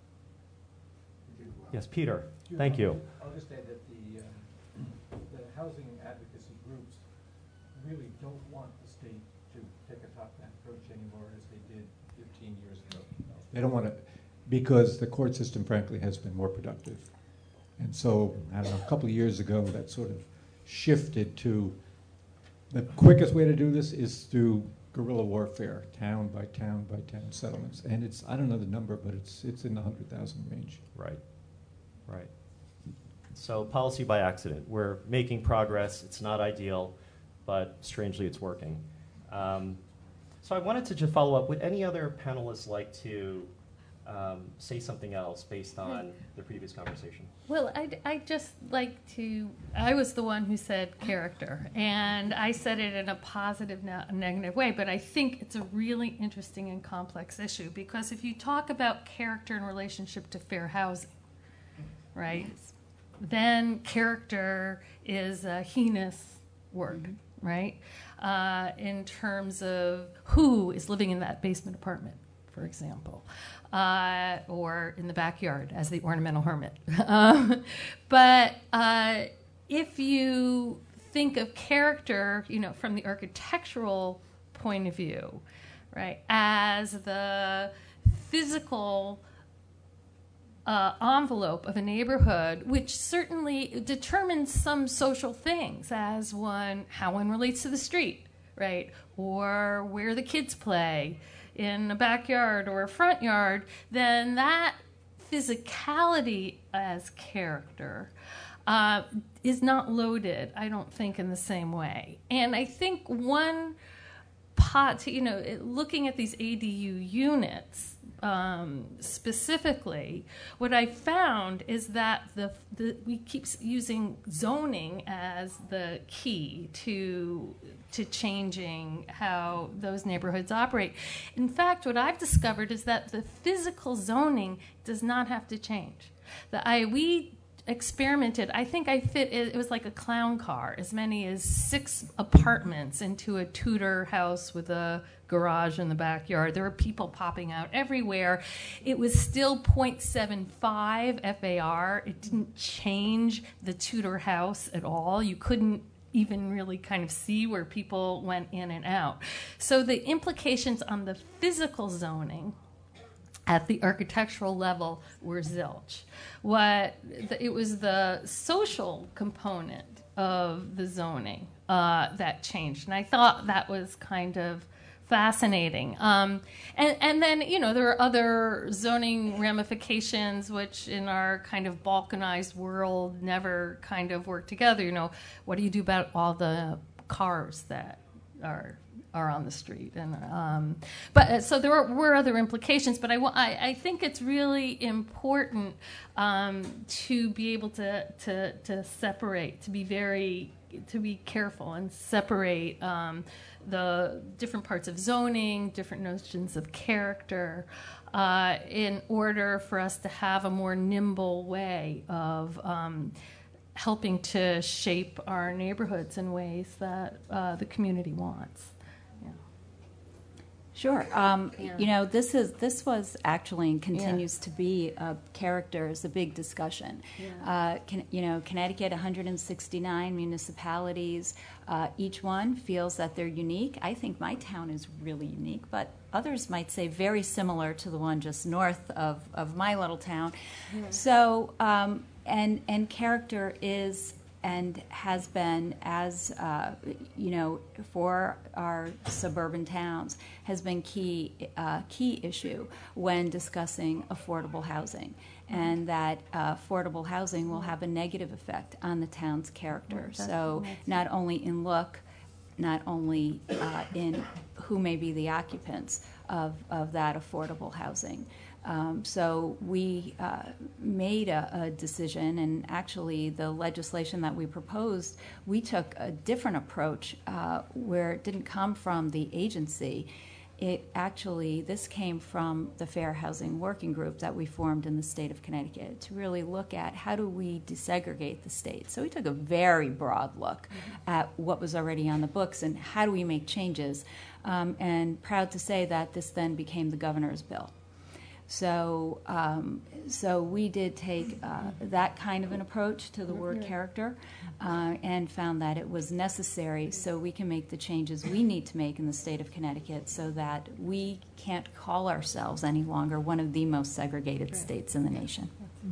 Yes, Peter. Thank you.
I'll just add that the, uh, the housing advocacy groups really don't want the state to take a top-down approach anymore as they did fifteen years ago. They don't want to, because the court system, frankly, has been more productive. And so, I don't know, a couple of years ago, that sort of shifted to the quickest way to do this is through guerrilla warfare, town by town by town settlements. And it's, I don't know the number, but it's, it's in the one hundred thousand range.
Right. Right. So policy by accident. We're making progress. It's not ideal, but strangely it's working. Um, so I wanted to just follow up. Would any other panelists like to um, say something else based on the previous conversation?
Well, I'd, I'd just like to, I was the one who said character, and I said it in a positive, not a negative way, but I think it's a really interesting and complex issue, because if you talk about character in relationship to fair housing, right, then character is a heinous word, mm-hmm. right, uh, in terms of who is living in that basement apartment, for example. Uh, or in the backyard as the ornamental hermit. um, but uh, if you think of character, you know, from the architectural point of view, right, as the physical uh, envelope of a neighborhood, which certainly determines some social things, as one, how one relates to the street, right, or where the kids play, in a backyard or a front yard, then that physicality as character uh, is not loaded, I don't think, in the same way. And I think one pot, you know, it, looking at these A D U units um, specifically, what I found is that the, the we keep using zoning as the key to to changing how those neighborhoods operate. In fact, what I've discovered is that the physical zoning does not have to change. The I we experimented. I think I fit. It was like a clown car, as many as six apartments into a Tudor house with a garage in the backyard. There were people popping out everywhere. It was still point seven five F A R. It didn't change the Tudor house at all. You couldn't even really kind of see where people went in and out. So the implications on the physical zoning at the architectural level were zilch. What the, it was the social component of the zoning uh, that changed, and I thought that was kind of fascinating. Um, and, and then, you know, there are other zoning ramifications which in our kind of balkanized world never kind of work together. You know, what do you do about all the cars that are are on the street? And um, but uh, so there were, were other implications, but I, I, I think it's really important um, to be able to, to, to separate, to be very, to be careful and separate um, the different parts of zoning, different notions of character, uh, in order for us to have a more nimble way of um, helping to shape our neighborhoods in ways that uh, the community wants. Yeah.
Sure. Um,
Yeah.
You know, this is this was actually and continues to be uh, character is a big discussion.
Yeah.
Uh, can, you know, Connecticut, one hundred sixty-nine municipalities. Uh, each one feels that they're unique. I think my town is really unique, but others might say very similar to the one just north of, of my little town.
Yeah.
So, um, and and character is and has been, as uh, you know, for our suburban towns, has been key uh, key issue when discussing affordable housing, and that uh, affordable housing will have a negative effect on the town's character. So not only in look, not only uh, in who may be the occupants of, of that affordable housing. Um, so we uh, made a, a decision, and actually the legislation that we proposed, we took a different approach uh, where it didn't come from the agency. It actually, this came from the Fair Housing Working Group that we formed in the state of Connecticut to really look at how do we desegregate the state. So we took a very broad look mm-hmm. at what was already on the books and how do we make changes. Um, and proud to say that this then became the governor's bill. So, um, so we did take uh, that kind of an approach to the word character uh, and found that it was necessary so we can make the changes we need to make in the state of Connecticut so that we can't call ourselves any longer one of the most segregated states in the nation.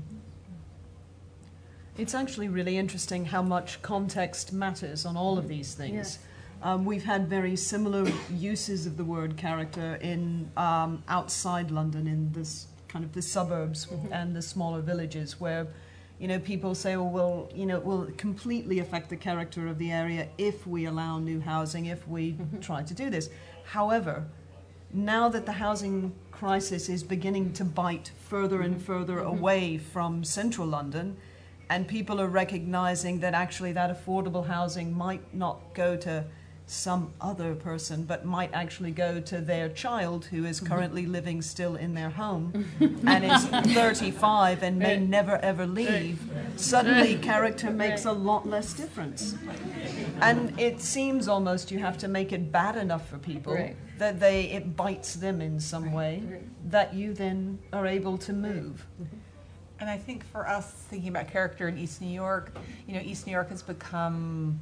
It's actually really interesting how much context matters on all of these things.
Yes.
Um, we've had very similar uses of the word character in um, outside London, in this kind of the suburbs mm-hmm. and the smaller villages, where, you know, people say, "Oh, well, you know, it will completely affect the character of the area if we allow new housing, if we mm-hmm. try to do this." However, now that the housing crisis is beginning to bite further mm-hmm. and further mm-hmm. away from central London, and people are recognizing that actually that affordable housing might not go to some other person, but might actually go to their child who is currently mm-hmm. living still in their home and is thirty-five and may never ever leave, suddenly character makes a lot less difference. And it seems almost you have to make it bad enough for people right. that they it bites them in some right. way right. that you then are able to move.
Mm-hmm. And I think for us, thinking about character in East New York, you know, East New York has become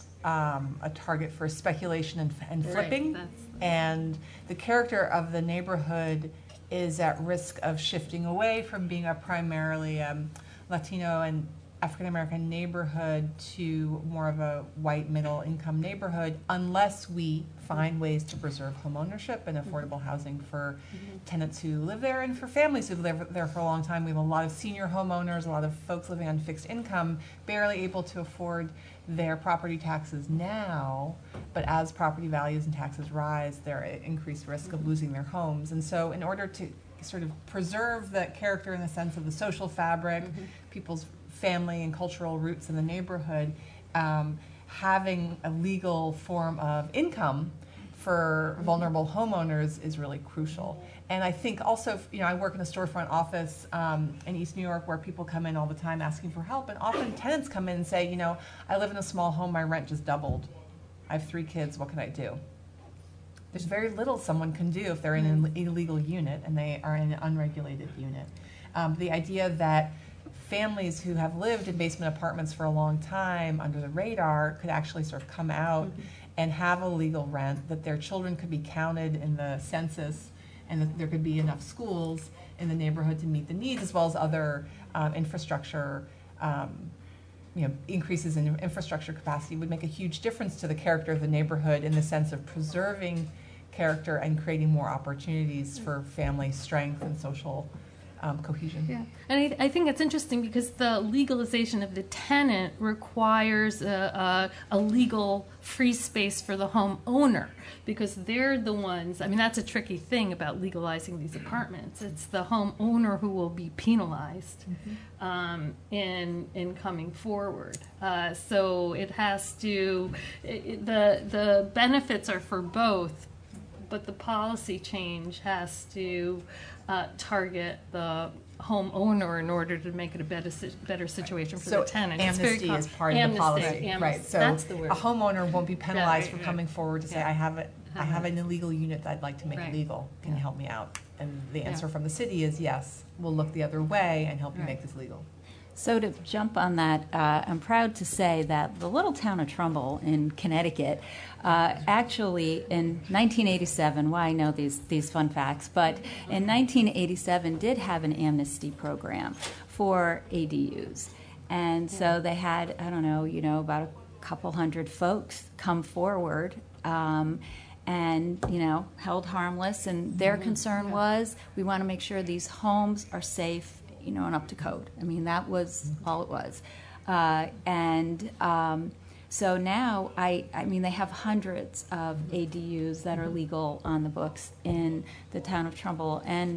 Um, a target for speculation and, and flipping, right, and the character of the neighborhood is at risk of shifting away from being a primarily um, Latino and African American neighborhood to more of a white middle income neighborhood unless we find ways to preserve homeownership and affordable housing for mm-hmm. tenants who live there and for families who live there for a long time. We have a lot of senior homeowners, a lot of folks living on fixed income, barely able to afford their property taxes now, but as property values and taxes rise, they're at increased risk of losing their homes. And so in order to sort of preserve that character in the sense of the social fabric, mm-hmm. people's family and cultural roots in the neighborhood, um, having a legal form of income for vulnerable homeowners is really crucial. And I think also, you know, I work in a storefront office um, in East New York where people come in all the time asking for help, and often tenants come in and say, you know, I live in a small home, my rent just doubled. I have three kids, what can I do? There's very little someone can do if they're in an illegal unit and they are in an unregulated unit. Um, the idea that families who have lived in basement apartments for a long time under the radar could actually sort of come out mm-hmm. and have a legal rent, that their children could be counted in the census, and that there could be enough schools in the neighborhood to meet the needs, as well as other um, infrastructure, um, you know, increases in infrastructure capacity would make a huge difference to the character of the neighborhood in the sense of preserving character and creating more opportunities for family strength and social Um, cohesion.
Yeah, and I, I think it's interesting because the legalization of the tenant requires a, a, a legal free space for the homeowner, because they're the ones, I mean, that's a tricky thing about legalizing these apartments. It's the homeowner who will be penalized mm-hmm. um, in in coming forward. Uh, so it has to, it, the the benefits are for both, but the policy change has to uh, target the homeowner in order to make it a better better situation for
so
the tenant.
Amnesty
com-
is part
amnesty,
of the policy,
amnesty.
right? So
That's the word.
A homeowner won't be penalized
yeah,
for
yeah.
coming forward to say,
yeah.
"I have a, I have an illegal unit that I'd like to make
right.
legal. Can
yeah.
you help me out?" And the answer
Yeah.
from the city is yes. We'll look the other way and help you
right.
make this legal.
So to jump on that, uh, I'm proud to say that the little town of Trumbull in Connecticut, uh, actually in nineteen eighty-seven, well, I know these, these fun facts, but in nineteen eighty-seven did have an amnesty program for A D Us. And so they had, I don't know, you know, about a couple hundred folks come forward um, and, you know, held harmless. And their
Mm-hmm.
concern
Yeah.
was, we want to make sure these homes are safe, you know, and up to code. I mean, that was all it was. Uh, and um, so now, I, I mean, they have hundreds of A D Us that are legal on the books in the town of Trumbull. And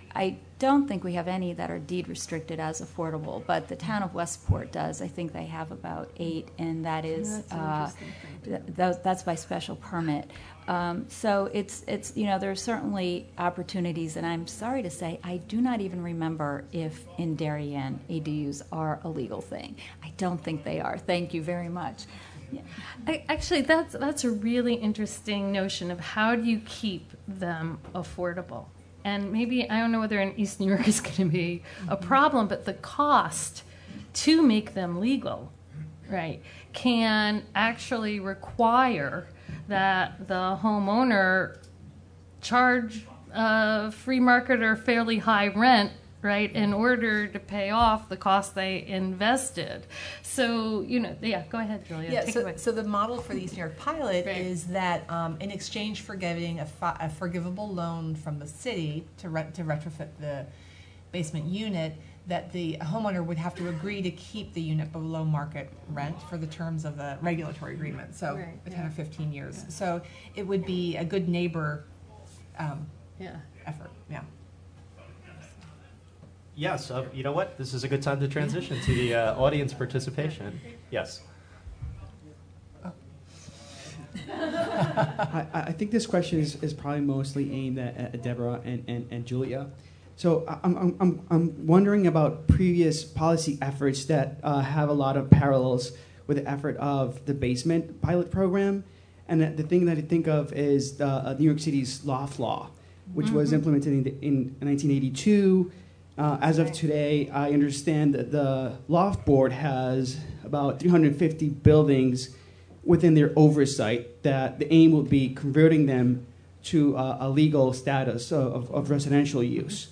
I don't think we have any that are deed restricted as affordable, but the town of Westport does. I think they have about eight, and that is
That's an
uh,
interesting thing.
th- th- that's by special permit. Um, so it's it's you know there are certainly opportunities, and I'm sorry to say I do not even remember if in Darien A D Us are a legal thing. I don't think they are. Thank you very much. Yeah.
I, actually, that's that's a really interesting notion of how do you keep them affordable. And maybe, I don't know whether in East New York is going to be a problem, but the cost to make them legal, right, can actually require that the homeowner charge a free market or fairly high rent, right, in order to pay off the cost they invested. So, you know, yeah, go ahead, Julia.
Yeah,
Take it
so,
away.
so the model for the East New York pilot
Right.
is that um, in exchange for getting a, fi- a forgivable loan from the city to, re- to retrofit the basement unit, that the homeowner would have to agree to keep the unit below market rent for the terms of the regulatory agreement, so
Right,
ten
yeah.
or fifteen years.
Yeah.
So it would be a good neighbor um,
Yeah.
effort, yeah.
Yes, uh, you know what? This is a good time to transition to the uh, audience participation. Yes.
I, I think this question is, is probably mostly aimed at, at Deborah and, and, and Julia. So I- I'm, I'm, I'm, I'm wondering about previous policy efforts that uh, have a lot of parallels with the effort of the basement pilot program. And the the thing that I think of is the, uh, New York City's loft law, which was implemented in, the, in nineteen eighty-two. Uh, as of today, I understand that the loft board has about three hundred fifty buildings within their oversight, that the aim will be converting them to uh, a legal status of, of residential use.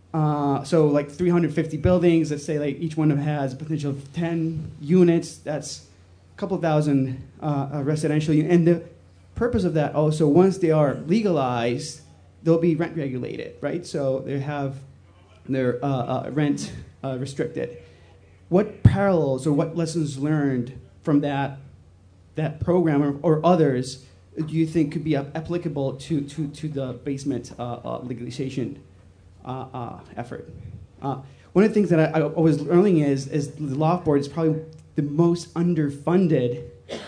Uh, so like three hundred fifty buildings, let's say like each one of them has a potential of ten units, that's a couple thousand uh, uh, residential units. And the purpose of that also, once they are legalized, they'll be rent regulated, right? So they have their uh, uh, rent uh, restricted. What parallels or what lessons learned from that that program or, or others do you think could be ap- applicable to, to, to the basement uh, uh, legalization uh, uh, effort? Uh, one of the things that I, I was learning is, is the loft board is probably the most underfunded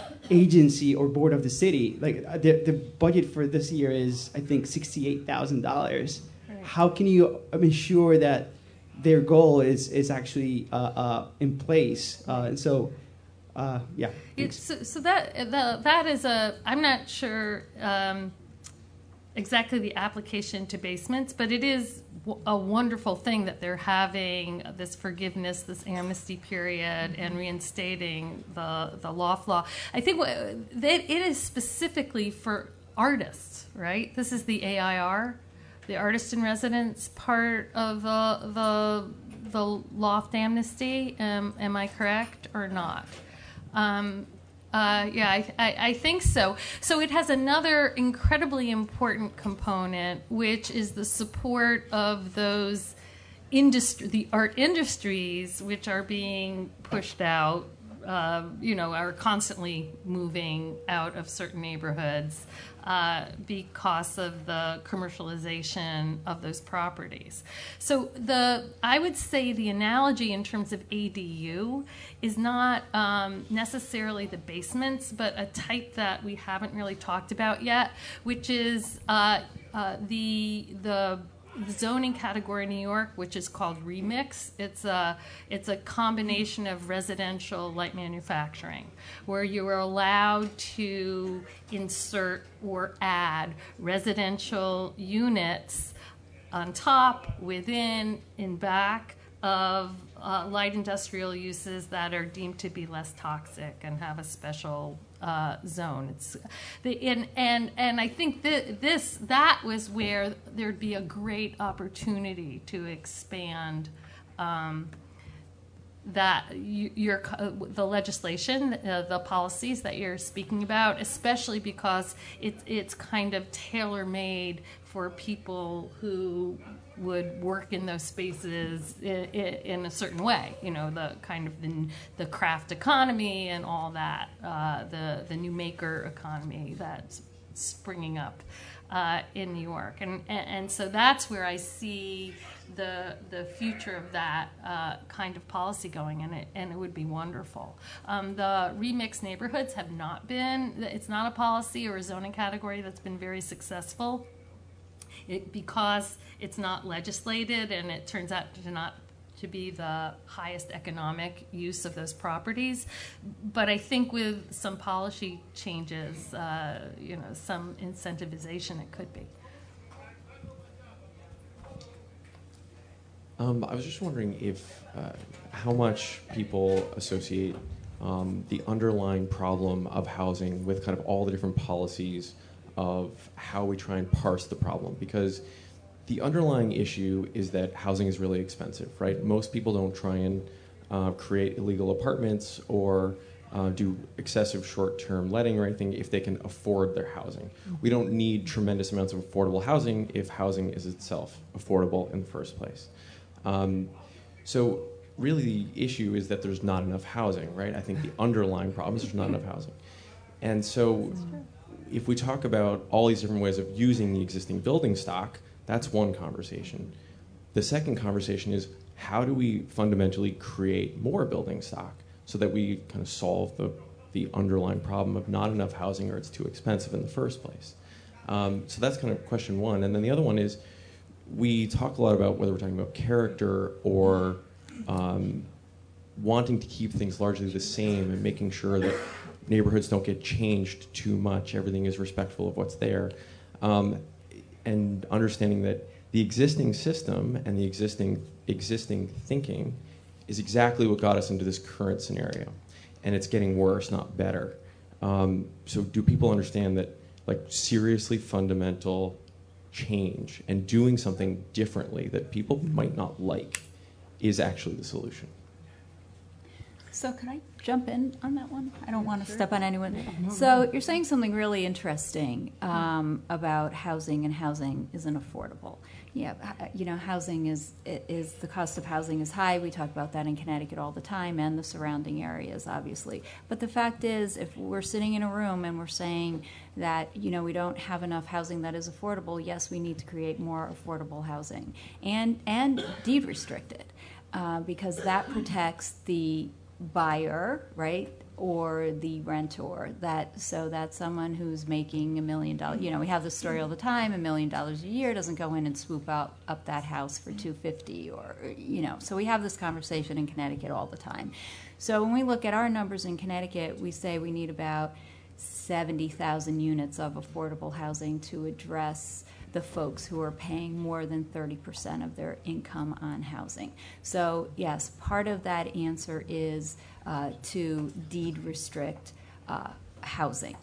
agency or board of the city. Like uh, the, the budget for this year is, I think, sixty-eight thousand dollars.
Right.
How can you ensure that their goal is, is actually uh, uh, in place? Uh, and so, uh, yeah.
It's, so, so that the, that is a I'm not sure um, exactly the application to basements, but it is w- a wonderful thing that they're having this forgiveness, this amnesty period, and reinstating the the loft law. I think w- that it is specifically for artists, right? This is the A I R, the artist in residence part of the the the loft amnesty. Um, am I correct or not? Um, uh, yeah, I, I, I think so. So it has another incredibly important component, which is the support of those industry, the art industries, which are being pushed out, uh, you know, are constantly moving out of certain neighborhoods uh, because of the commercialization of those properties. So the I would say the analogy in terms of A D U is not um, necessarily the basements, but a type that we haven't really talked about yet, which is uh, uh, the the the zoning category in New York, which is called remix. It's a it's a combination of residential light manufacturing, where you are allowed to insert or add residential units on top, within, in back of uh, light industrial uses that are deemed to be less toxic and have a special uh, zone. It's the and and and I think that this that was where there'd be a great opportunity to expand um, that you, your uh, the legislation, uh, the policies that you're speaking about, especially because it's it's kind of tailor made for people who would work in those spaces in, in a certain way, you know, the kind of the, the craft economy and all that, uh, the the new maker economy that's springing up. uh, in New York. And, and, and so that's where I see the the future of that uh, kind of policy going, and it, and it would be wonderful. Um, the remixed neighborhoods have not been, it's not a policy or a zoning category that's been very successful. It, because it's not legislated and it turns out to not to be the highest economic use of those properties. But I think with some policy changes, uh, you know, some incentivization, it could be.
Um, I was just wondering if uh, how much people associate um, the underlying problem of housing with kind of all the different policies of how we try and parse the problem, because the underlying issue is that housing is really expensive, right? Most people don't try and uh, create illegal apartments or uh, do excessive short-term letting or anything if they can afford their housing. We don't need tremendous amounts of affordable housing if housing is itself affordable in the first place. Um, so really the issue is that there's not enough housing, right? I think the underlying problem is there's not enough housing. And so if we talk about all these different ways of using the existing building stock, that's one conversation. The second conversation is how do we fundamentally create more building stock so that we kind of solve the, the underlying problem of not enough housing or it's too expensive in the first place. Um, so that's kind of question one. And then the other one is we talk a lot about whether we're talking about character or um, wanting to keep things largely the same and making sure that neighborhoods don't get changed too much. Everything is respectful of what's there. Um, and understanding that the existing system and the existing existing thinking is exactly what got us into this current scenario. And it's getting worse, not better. Um, so do people understand that like seriously fundamental change and doing something differently that people might not like is actually the solution?
So can I jump in on that one? I don't want to step on anyone. So you're saying something really interesting um, about housing, and housing isn't affordable. Yeah, you know, housing is, is, the cost of housing is high. We talk about that in Connecticut all the time, and the surrounding areas, obviously. But the fact is, if we're sitting in a room and we're saying that, you know, we don't have enough housing that is affordable, yes, we need to create more affordable housing. And, and deed restrict it, uh, because that protects the buyer, right, or the rentor. That so that someone who's making a million dollars, you know, we have this story all the time, a million dollars a year doesn't go in and swoop out up that house for two fifty, or you know. So we have this conversation in Connecticut all the time. So when we look at our numbers in Connecticut, we say we need about seventy thousand units of affordable housing to address the folks who are paying more than thirty percent of their income on housing. So yes, part of that answer is uh, to deed restrict uh, housing,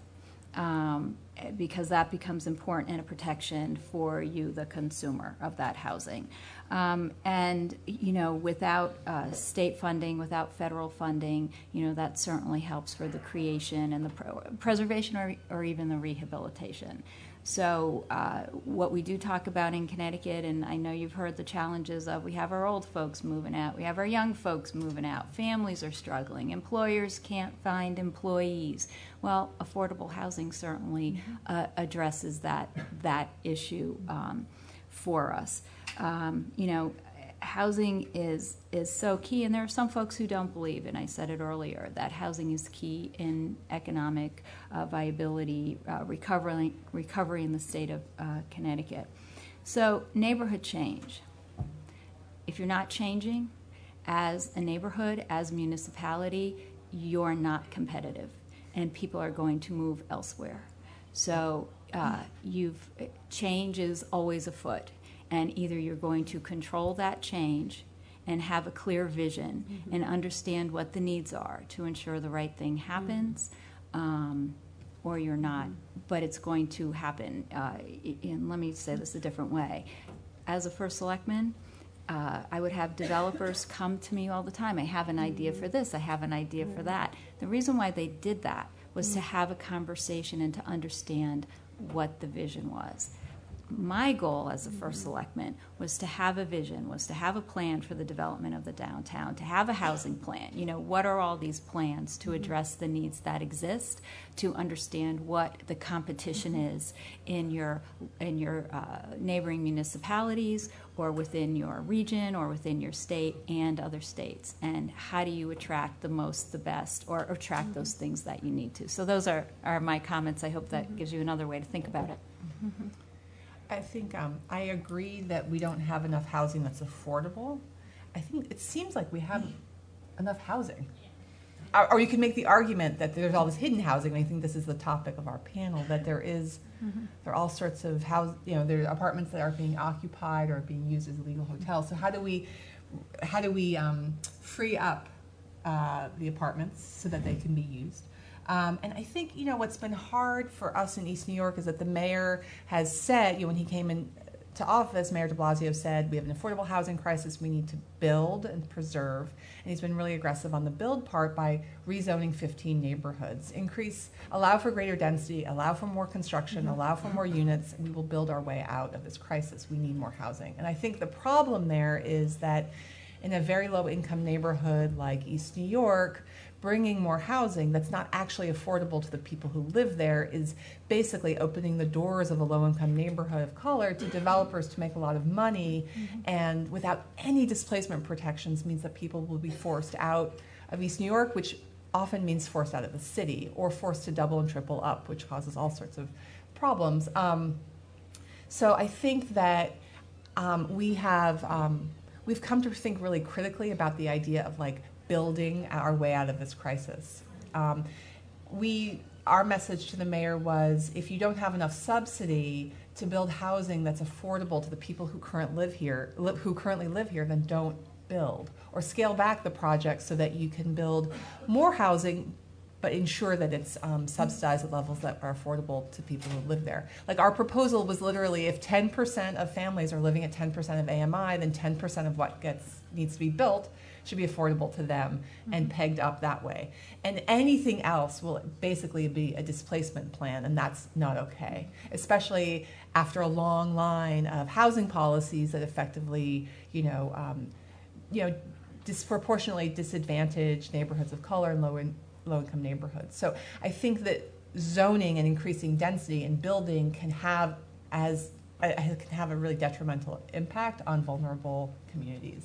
um, because that becomes important and a protection for you, the consumer of that housing. Um, and, you know, without uh, state funding, without federal funding, you know, that certainly helps for the creation and the pro- preservation or, or even the rehabilitation. So uh, what we do talk about in Connecticut, and I know you've heard the challenges of, we have our old folks moving out, we have our young folks moving out, families are struggling, employers can't find employees. Well, affordable housing certainly uh, addresses that, that issue um, for us. Um, you know, housing is is so key, and there are some folks who don't believe, and I said it earlier, that housing is key in economic uh, viability, uh, recovery, recovery in the state of uh, Connecticut. So neighborhood change. If you're not changing as a neighborhood, as a municipality, you're not competitive, and people are going to move elsewhere. So uh, you've change is always afoot. And either you're going to control that change and have a clear vision mm-hmm. and understand what the needs are to ensure the right thing happens, um, or you're not. Mm-hmm. But it's going to happen. Uh, and let me say this a different way. As a first selectman, uh, I would have developers come to me all the time. I have an idea for this. I have an idea mm-hmm. for that. The reason why they did that was mm-hmm. to have a conversation and to understand what the vision was. my goal as a first selectman was to have a vision, was to have a plan for the development of the downtown, to have a housing plan. You know, what are all these plans to address the needs that exist, to understand what the competition is in your in your uh, neighboring municipalities or within your region or within your state and other states, and how do you attract the most, the best, or attract those things that you need to. So those are, are my comments. I hope that gives you another way to think about it.
I think um, I agree that we don't have enough housing that's affordable. I think it seems like we have enough housing. Or, or you can make the argument that there's all this hidden housing, and I think this is the topic of our panel, that there is, mm-hmm. there are all sorts of house, you know, there are apartments that are being occupied or being used as legal hotels. So how do we, how do we um, free up uh, the apartments so that they can be used? Um, and I think, you know, what's been hard for us in East New York is that the mayor has said, you know, when he came in to office, Mayor de Blasio said, we have an affordable housing crisis, we need to build and preserve. And he's been really aggressive on the build part by rezoning fifteen neighborhoods. Increase, allow for greater density, allow for more construction, mm-hmm. allow for more units, and we will build our way out of this crisis. We need more housing. And I think the problem there is that in a very low income neighborhood like East New York, bringing more housing that's not actually affordable to the people who live there is basically opening the doors of a low-income neighborhood of color to developers to make a lot of money, mm-hmm. and without any displacement protections means that people will be forced out of East New York, which often means forced out of the city, or forced to double and triple up, which causes all sorts of problems. Um, so I think that um, we have, um, we've come to think really critically about the idea of like building our way out of this crisis. Um, we, our message to the mayor was, if you don't have enough subsidy to build housing that's affordable to the people who current live here, li- who currently live here, then don't build, or scale back the project so that you can build more housing, but ensure that it's um, subsidized at levels that are affordable to people who live there. Like our proposal was literally, if ten percent of families are living at ten percent of A M I, then ten percent of what gets needs to be built should be affordable to them, mm-hmm. and pegged up that way. And anything else will basically be a displacement plan, and that's not okay, especially after a long line of housing policies that effectively, you know, um, you know, disproportionately disadvantage neighborhoods of color and low in, low-income neighborhoods. So I think that zoning and increasing density and building can have as uh, can have a really detrimental impact on vulnerable communities.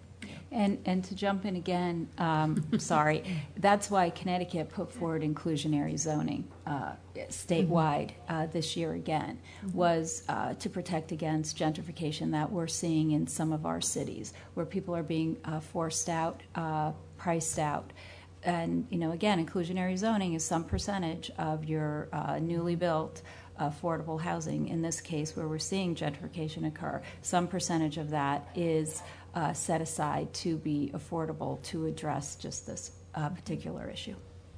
And and to jump in again, um, sorry, that's why Connecticut put forward inclusionary zoning uh, statewide uh, this year again, mm-hmm. was uh, to protect against gentrification that we're seeing in some of our cities, where people are being uh, forced out, uh, priced out. And, you know, again, inclusionary zoning is some percentage of your uh, newly built affordable housing. In this case, where we're seeing gentrification occur, some percentage of that is uh, set aside to be affordable to address just this uh, particular issue.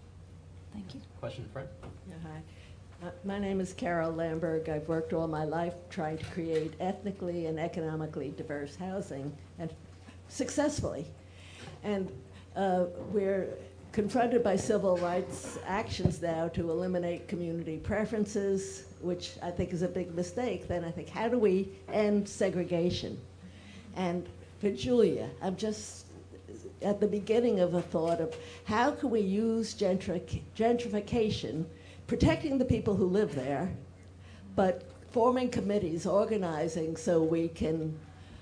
Thank you.
Question, Fred?
Yeah, hi. Uh, my name is Carol Lamberg. I've worked all my life trying to create ethnically and economically diverse housing, and successfully. And uh, we're confronted by civil rights actions now to eliminate community preferences, which I think is a big mistake. Then I think, how do we end segregation? And for Julia, I'm just at the beginning of a thought of how can we use gentri- gentrification, protecting the people who live there, but forming committees, organizing so we can,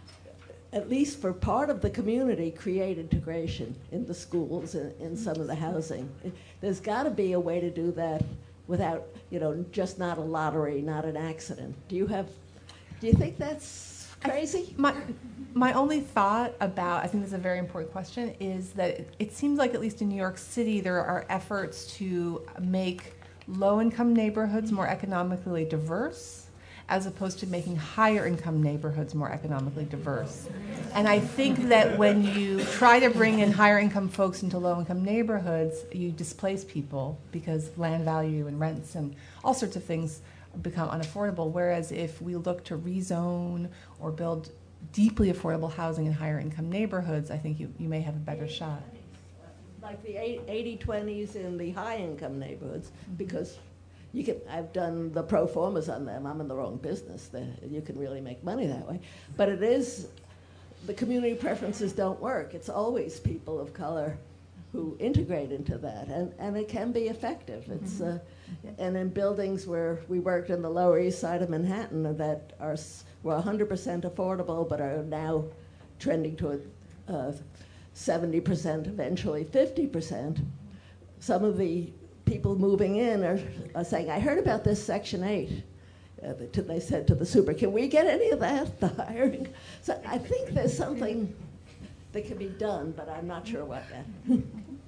at least for part of the community, create integration in the schools and in some of the housing. There's got to be a way to do that without, you know, just not a lottery, not an accident. Do you have, do you think that's crazy?
I, my, my only thought about, I think this is a very important question, is that it, it seems like at least in New York City there are efforts to make low-income neighborhoods more economically diverse, as opposed to making higher income neighborhoods more economically diverse. And I think that when you try to bring in higher income folks into low income neighborhoods, you displace people because land value and rents and all sorts of things become unaffordable. Whereas if we look to rezone or build deeply affordable housing in higher income neighborhoods, I think you, you may have a better shot.
Like the eighty twenties in the high income neighborhoods, mm-hmm. because you can, I've done the pro formas on them. I'm in the wrong business. The, you can really make money that way. But it is, the community preferences don't work. It's always people of color who integrate into that, and, and it can be effective. It's uh, and in buildings where we worked in the Lower East Side of Manhattan that are were one hundred percent affordable, but are now trending toward uh, seventy percent, eventually fifty percent. Some of the people moving in are, are saying, "I heard about this Section eight." Uh, they, they said to the super, "Can we get any of that?" The hiring. So I think there's something that can be done, but I'm not sure what yet.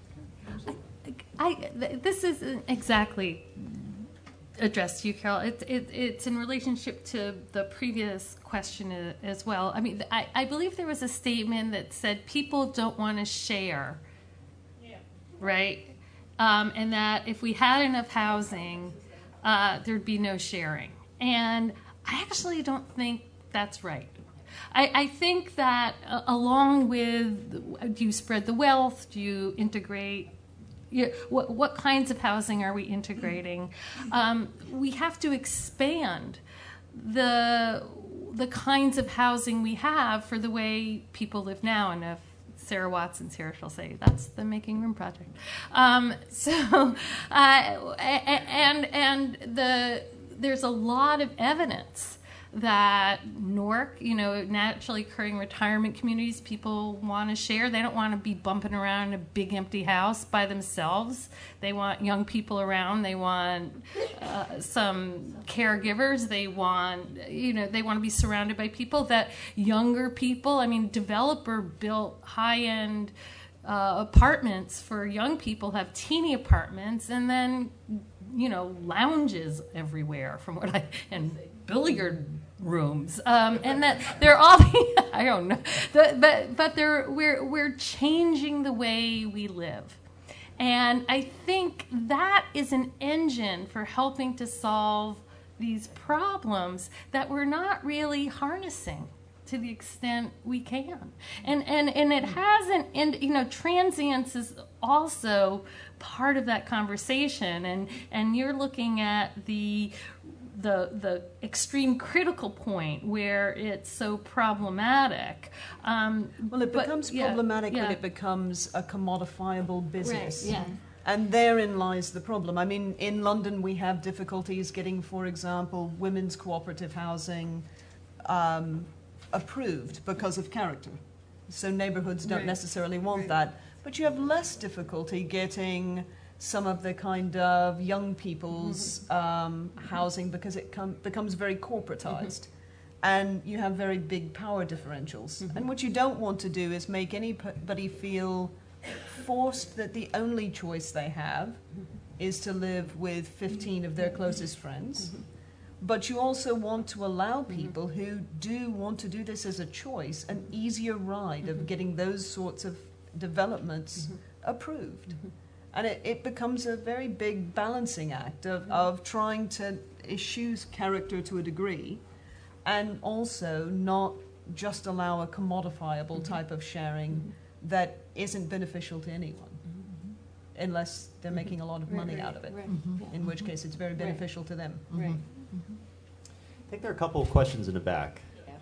I, th- this isn't exactly addressed to you, Carol. It, it, it's in relationship to the previous question uh, as well. I mean, I, I believe there was a statement that said people don't want to share, yeah. right? Um, and that if we had enough housing, uh, there'd be no sharing. And I actually don't think that's right. I, I think that uh, along with, do you spread the wealth? Do you integrate? You know, what, what kinds of housing are we integrating? Um, we have to expand the the kinds of housing we have for the way people live now. And if Sarah Watson's here, she'll say that's the Making Room Project. Um, so, uh, and and the there's a lot of evidence that Newark, you know, naturally occurring retirement communities, people want to share. They don't want to be bumping around in a big empty house by themselves. They want young people around. They want uh, some caregivers. They want, you know, they want to be surrounded by people that younger people, I mean, developer built high-end uh, apartments for young people, have teeny apartments, and then, you know, lounges everywhere from what I, and billiard rooms, um, and that they're all I don't know, the, but but they're we're we're changing the way we live, and I think that is an engine for helping to solve these problems that we're not really harnessing to the extent we can, and and and it hasn't, and you know, transience is also part of that conversation, and and you're looking at the the the extreme critical point where it's so problematic. Um,
well, it
but,
becomes
yeah,
problematic
yeah.
when it becomes a commodifiable business.
Right, yeah.
And therein lies the problem. I mean, in London we have difficulties getting, for example, women's cooperative housing um, approved because of character. So neighborhoods don't
right.
necessarily want
right.
that. But you have less difficulty getting some of the kind of young people's mm-hmm. um, housing because it com- becomes very corporatized. Mm-hmm. And you have very big power differentials. Mm-hmm. And what you don't want to do is make anybody feel forced that the only choice they have mm-hmm. is to live with fifteen of their closest friends. Mm-hmm. But you also want to allow people mm-hmm. who do want to do this as a choice an easier ride mm-hmm. of getting those sorts of developments mm-hmm. approved. Mm-hmm. And it, it becomes a very big balancing act of, mm-hmm. of trying to eschew character to a degree and also not just allow a commodifiable mm-hmm. type of sharing mm-hmm. that isn't beneficial to anyone mm-hmm. unless they're making a lot of
right,
money
right,
out of it,
right.
mm-hmm. in which case it's very beneficial
right.
to them.
Right.
Mm-hmm.
I think there are a couple of questions in the back.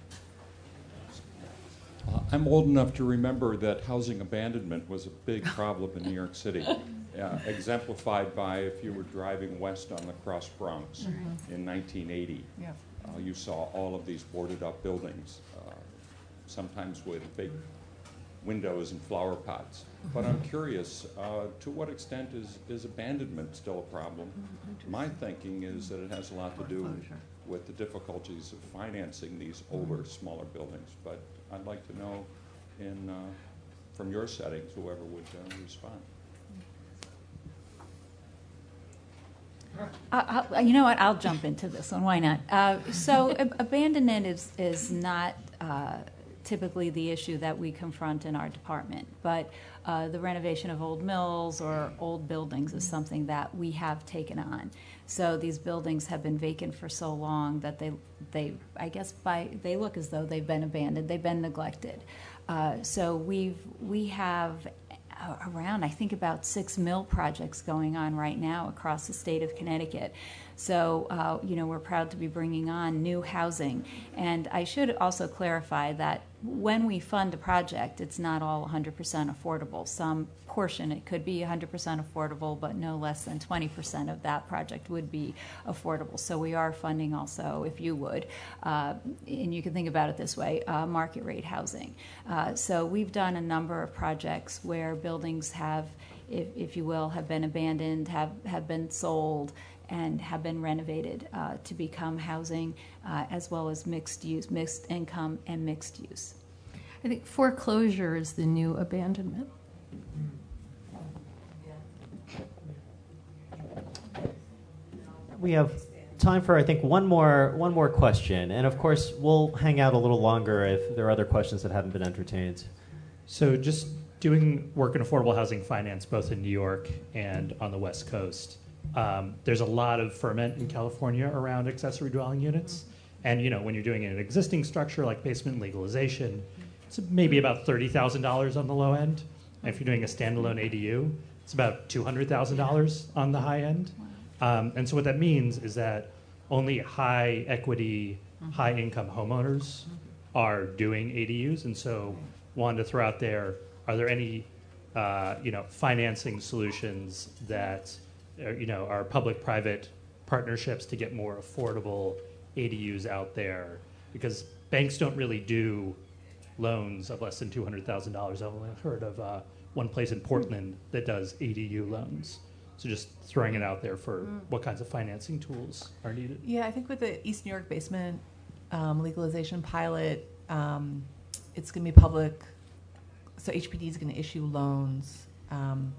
Uh, I'm old enough to remember that housing abandonment was a big problem in New York City, uh, exemplified by if you were driving west on the Cross Bronx mm-hmm. in nineteen eighty. Yeah. Uh, you saw all of these boarded up buildings, uh, sometimes with big windows and flower pots. Mm-hmm. But I'm curious, uh, to what extent is, is abandonment still a problem? Mm-hmm. My thinking is that it has a lot to do with the difficulties of financing these older, smaller buildings. But I'd like to know, in uh, from your settings, whoever would uh, respond.
Uh, I'll, you know what? I'll jump into this one. Why not? Uh, so, ab- abandonment is is not uh, typically the issue that we confront in our department, but uh, the renovation of old mills or old buildings is something that we have taken on. So these buildings have been vacant for so long that they, they I guess, by they look as though they've been abandoned. They've been neglected. Uh, so we've we have around, I think, about six mill projects going on right now across the state of Connecticut. So, uh, you know, we're proud to be bringing on new housing. And I should also clarify that when we fund a project, it's not all one hundred percent affordable. Some portion, it could be one hundred percent affordable, but no less than twenty percent of that project would be affordable. So we are funding also, if you would, uh, and you can think about it this way, uh, market rate housing. Uh, so we've done a number of projects where buildings have, if, if you will, have been abandoned, have, have been sold, and have been renovated uh, to become housing, uh, as well as mixed use, mixed income, and mixed use.
I think foreclosure is the new abandonment.
We have time for, I think, one more one more question, and of course, we'll hang out a little longer if there are other questions that haven't been entertained.
So, just doing work in affordable housing finance, both in New York and on the West Coast. Um, there's a lot of ferment in California around accessory dwelling units. And, you know, when you're doing an existing structure like basement legalization, it's maybe about thirty thousand dollars on the low end. And if you're doing a standalone A D U, it's about two hundred thousand dollars on the high end. Um, and so what that means is that only high equity, high income homeowners are doing A D Us. And so wanted to throw out there, are there any, uh, you know, financing solutions that you know, are public-private partnerships to get more affordable A D Us out there? Because banks don't really do loans of less than two hundred thousand dollars. I've only heard of uh, one place in Portland that does A D U loans. So just throwing it out there for mm. what kinds of financing tools are needed.
Yeah, I think with the East New York basement um, legalization pilot, um, it's going to be public. So H P D is going to issue loans um,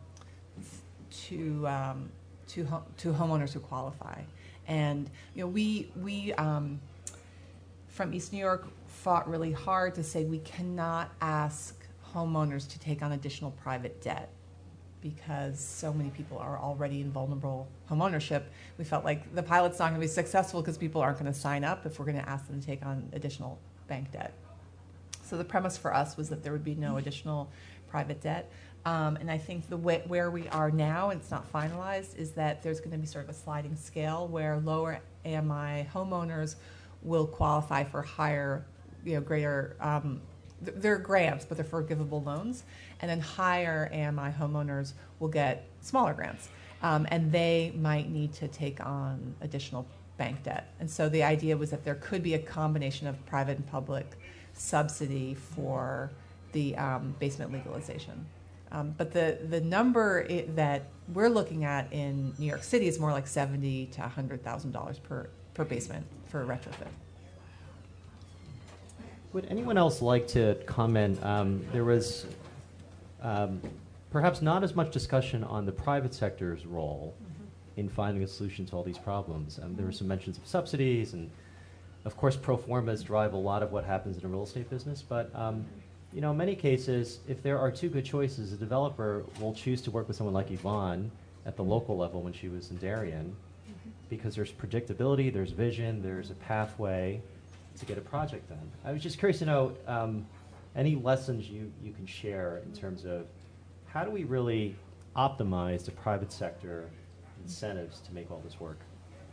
to um, to ho- to homeowners who qualify, and you know we we um, from East New York fought really hard to say we cannot ask homeowners to take on additional private debt because so many people are already in vulnerable homeownership. We felt like the pilot's not going to be successful because people aren't going to sign up if we're going to ask them to take on additional bank debt. So the premise for us was that there would be no additional private debt. Um, and I think the way, where we are now, and it's not finalized, is that there's going to be sort of a sliding scale where lower A M I homeowners will qualify for higher, you know, greater, um, th- they're grants, but they're forgivable loans. And then higher A M I homeowners will get smaller grants. Um, and they might need to take on additional bank debt. And so the idea was that there could be a combination of private and public subsidy for the um, basement legalization. Um, but the, the number it, that we're looking at in New York City is more like seventy thousand to one hundred thousand dollars per, per basement for a retrofit.
Would anyone else like to comment? Um, there was um, perhaps not as much discussion on the private sector's role mm-hmm. in finding a solution to all these problems. Um, there were some mentions of subsidies, and of course pro formas drive a lot of what happens in a real estate business, but um, you know, in many cases, if there are two good choices, a developer will choose to work with someone like Yvonne at the local level when she was in Darien, mm-hmm. because there's predictability, there's vision, there's a pathway to get a project done. I was just curious to know um, any lessons you, you can share in terms of how do we really optimize the private sector incentives to make all this work?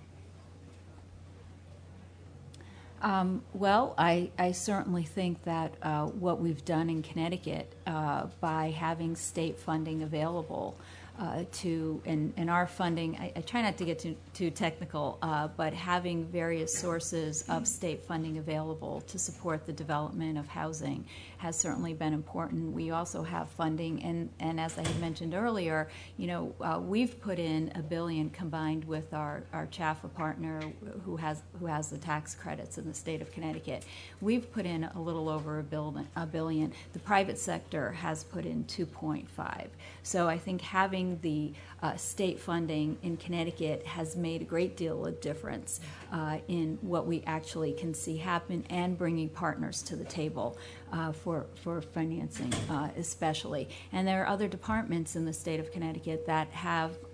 Um, well, I, I certainly think that uh, what we've done in Connecticut uh, by having state funding available uh, to, and, and our funding, I, I try not to get too, too technical, uh, but having various sources of state funding available to support the development of housing has certainly been important. We also have funding, and, and as I had mentioned earlier, you know, uh, we've put in a billion combined with our, our Chaffa partner who has who has the tax credits in the state of Connecticut. We've put in a little over a billion. A billion. The private sector has put in two point five. So I think having the uh, state funding in Connecticut has made a great deal of difference uh, in what we actually can see happen and bringing partners to the table uh, for, for financing uh, especially. And there are other departments in the state of Connecticut that have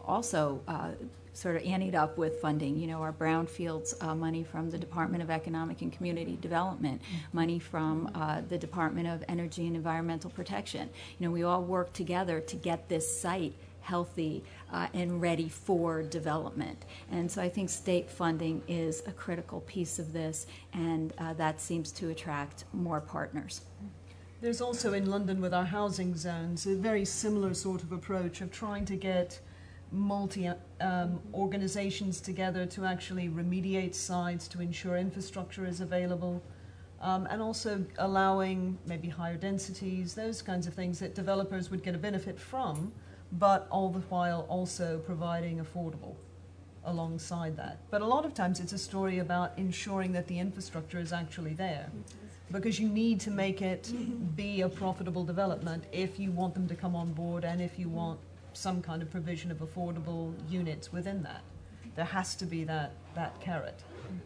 also uh, sort of anteed up with funding. You know, our brownfields uh, money from the Department of Economic and Community Development, money from uh, the Department of Energy and Environmental Protection. You know, we all work together to get this site healthy uh, and ready for development. And so I think state funding is a critical piece of this, and uh, that seems to attract more partners.
There's also in London with our housing zones a very similar sort of approach of trying to get multi um, organizations together to actually remediate sites, to ensure infrastructure is available, um, and also allowing maybe higher densities, those kinds of things that developers would get a benefit from, but all the while also providing affordable alongside that. But a lot of times it's a story about ensuring that the infrastructure is actually there, because you need to make it be a profitable development if you want them to come on board and if you want some kind of provision of affordable units within that. There has to be that, that carrot.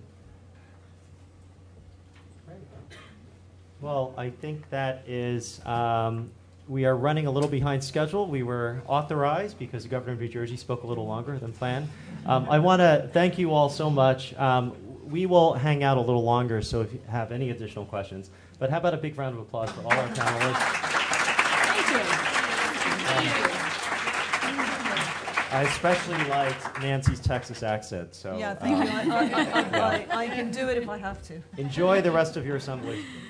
Well, I think that is, um, we are running a little behind schedule. We were authorized because the governor of New Jersey spoke a little longer than planned. Um, I want to thank you all so much. Um, we will hang out a little longer, so if you have any additional questions. But how about a big round of applause for all our panelists?
Thank you.
Um, I especially liked Nancy's Texas accent. So
Yeah, thank
um,
you. I, I, I, I, I can do it if I have to.
Enjoy the rest of your assembly.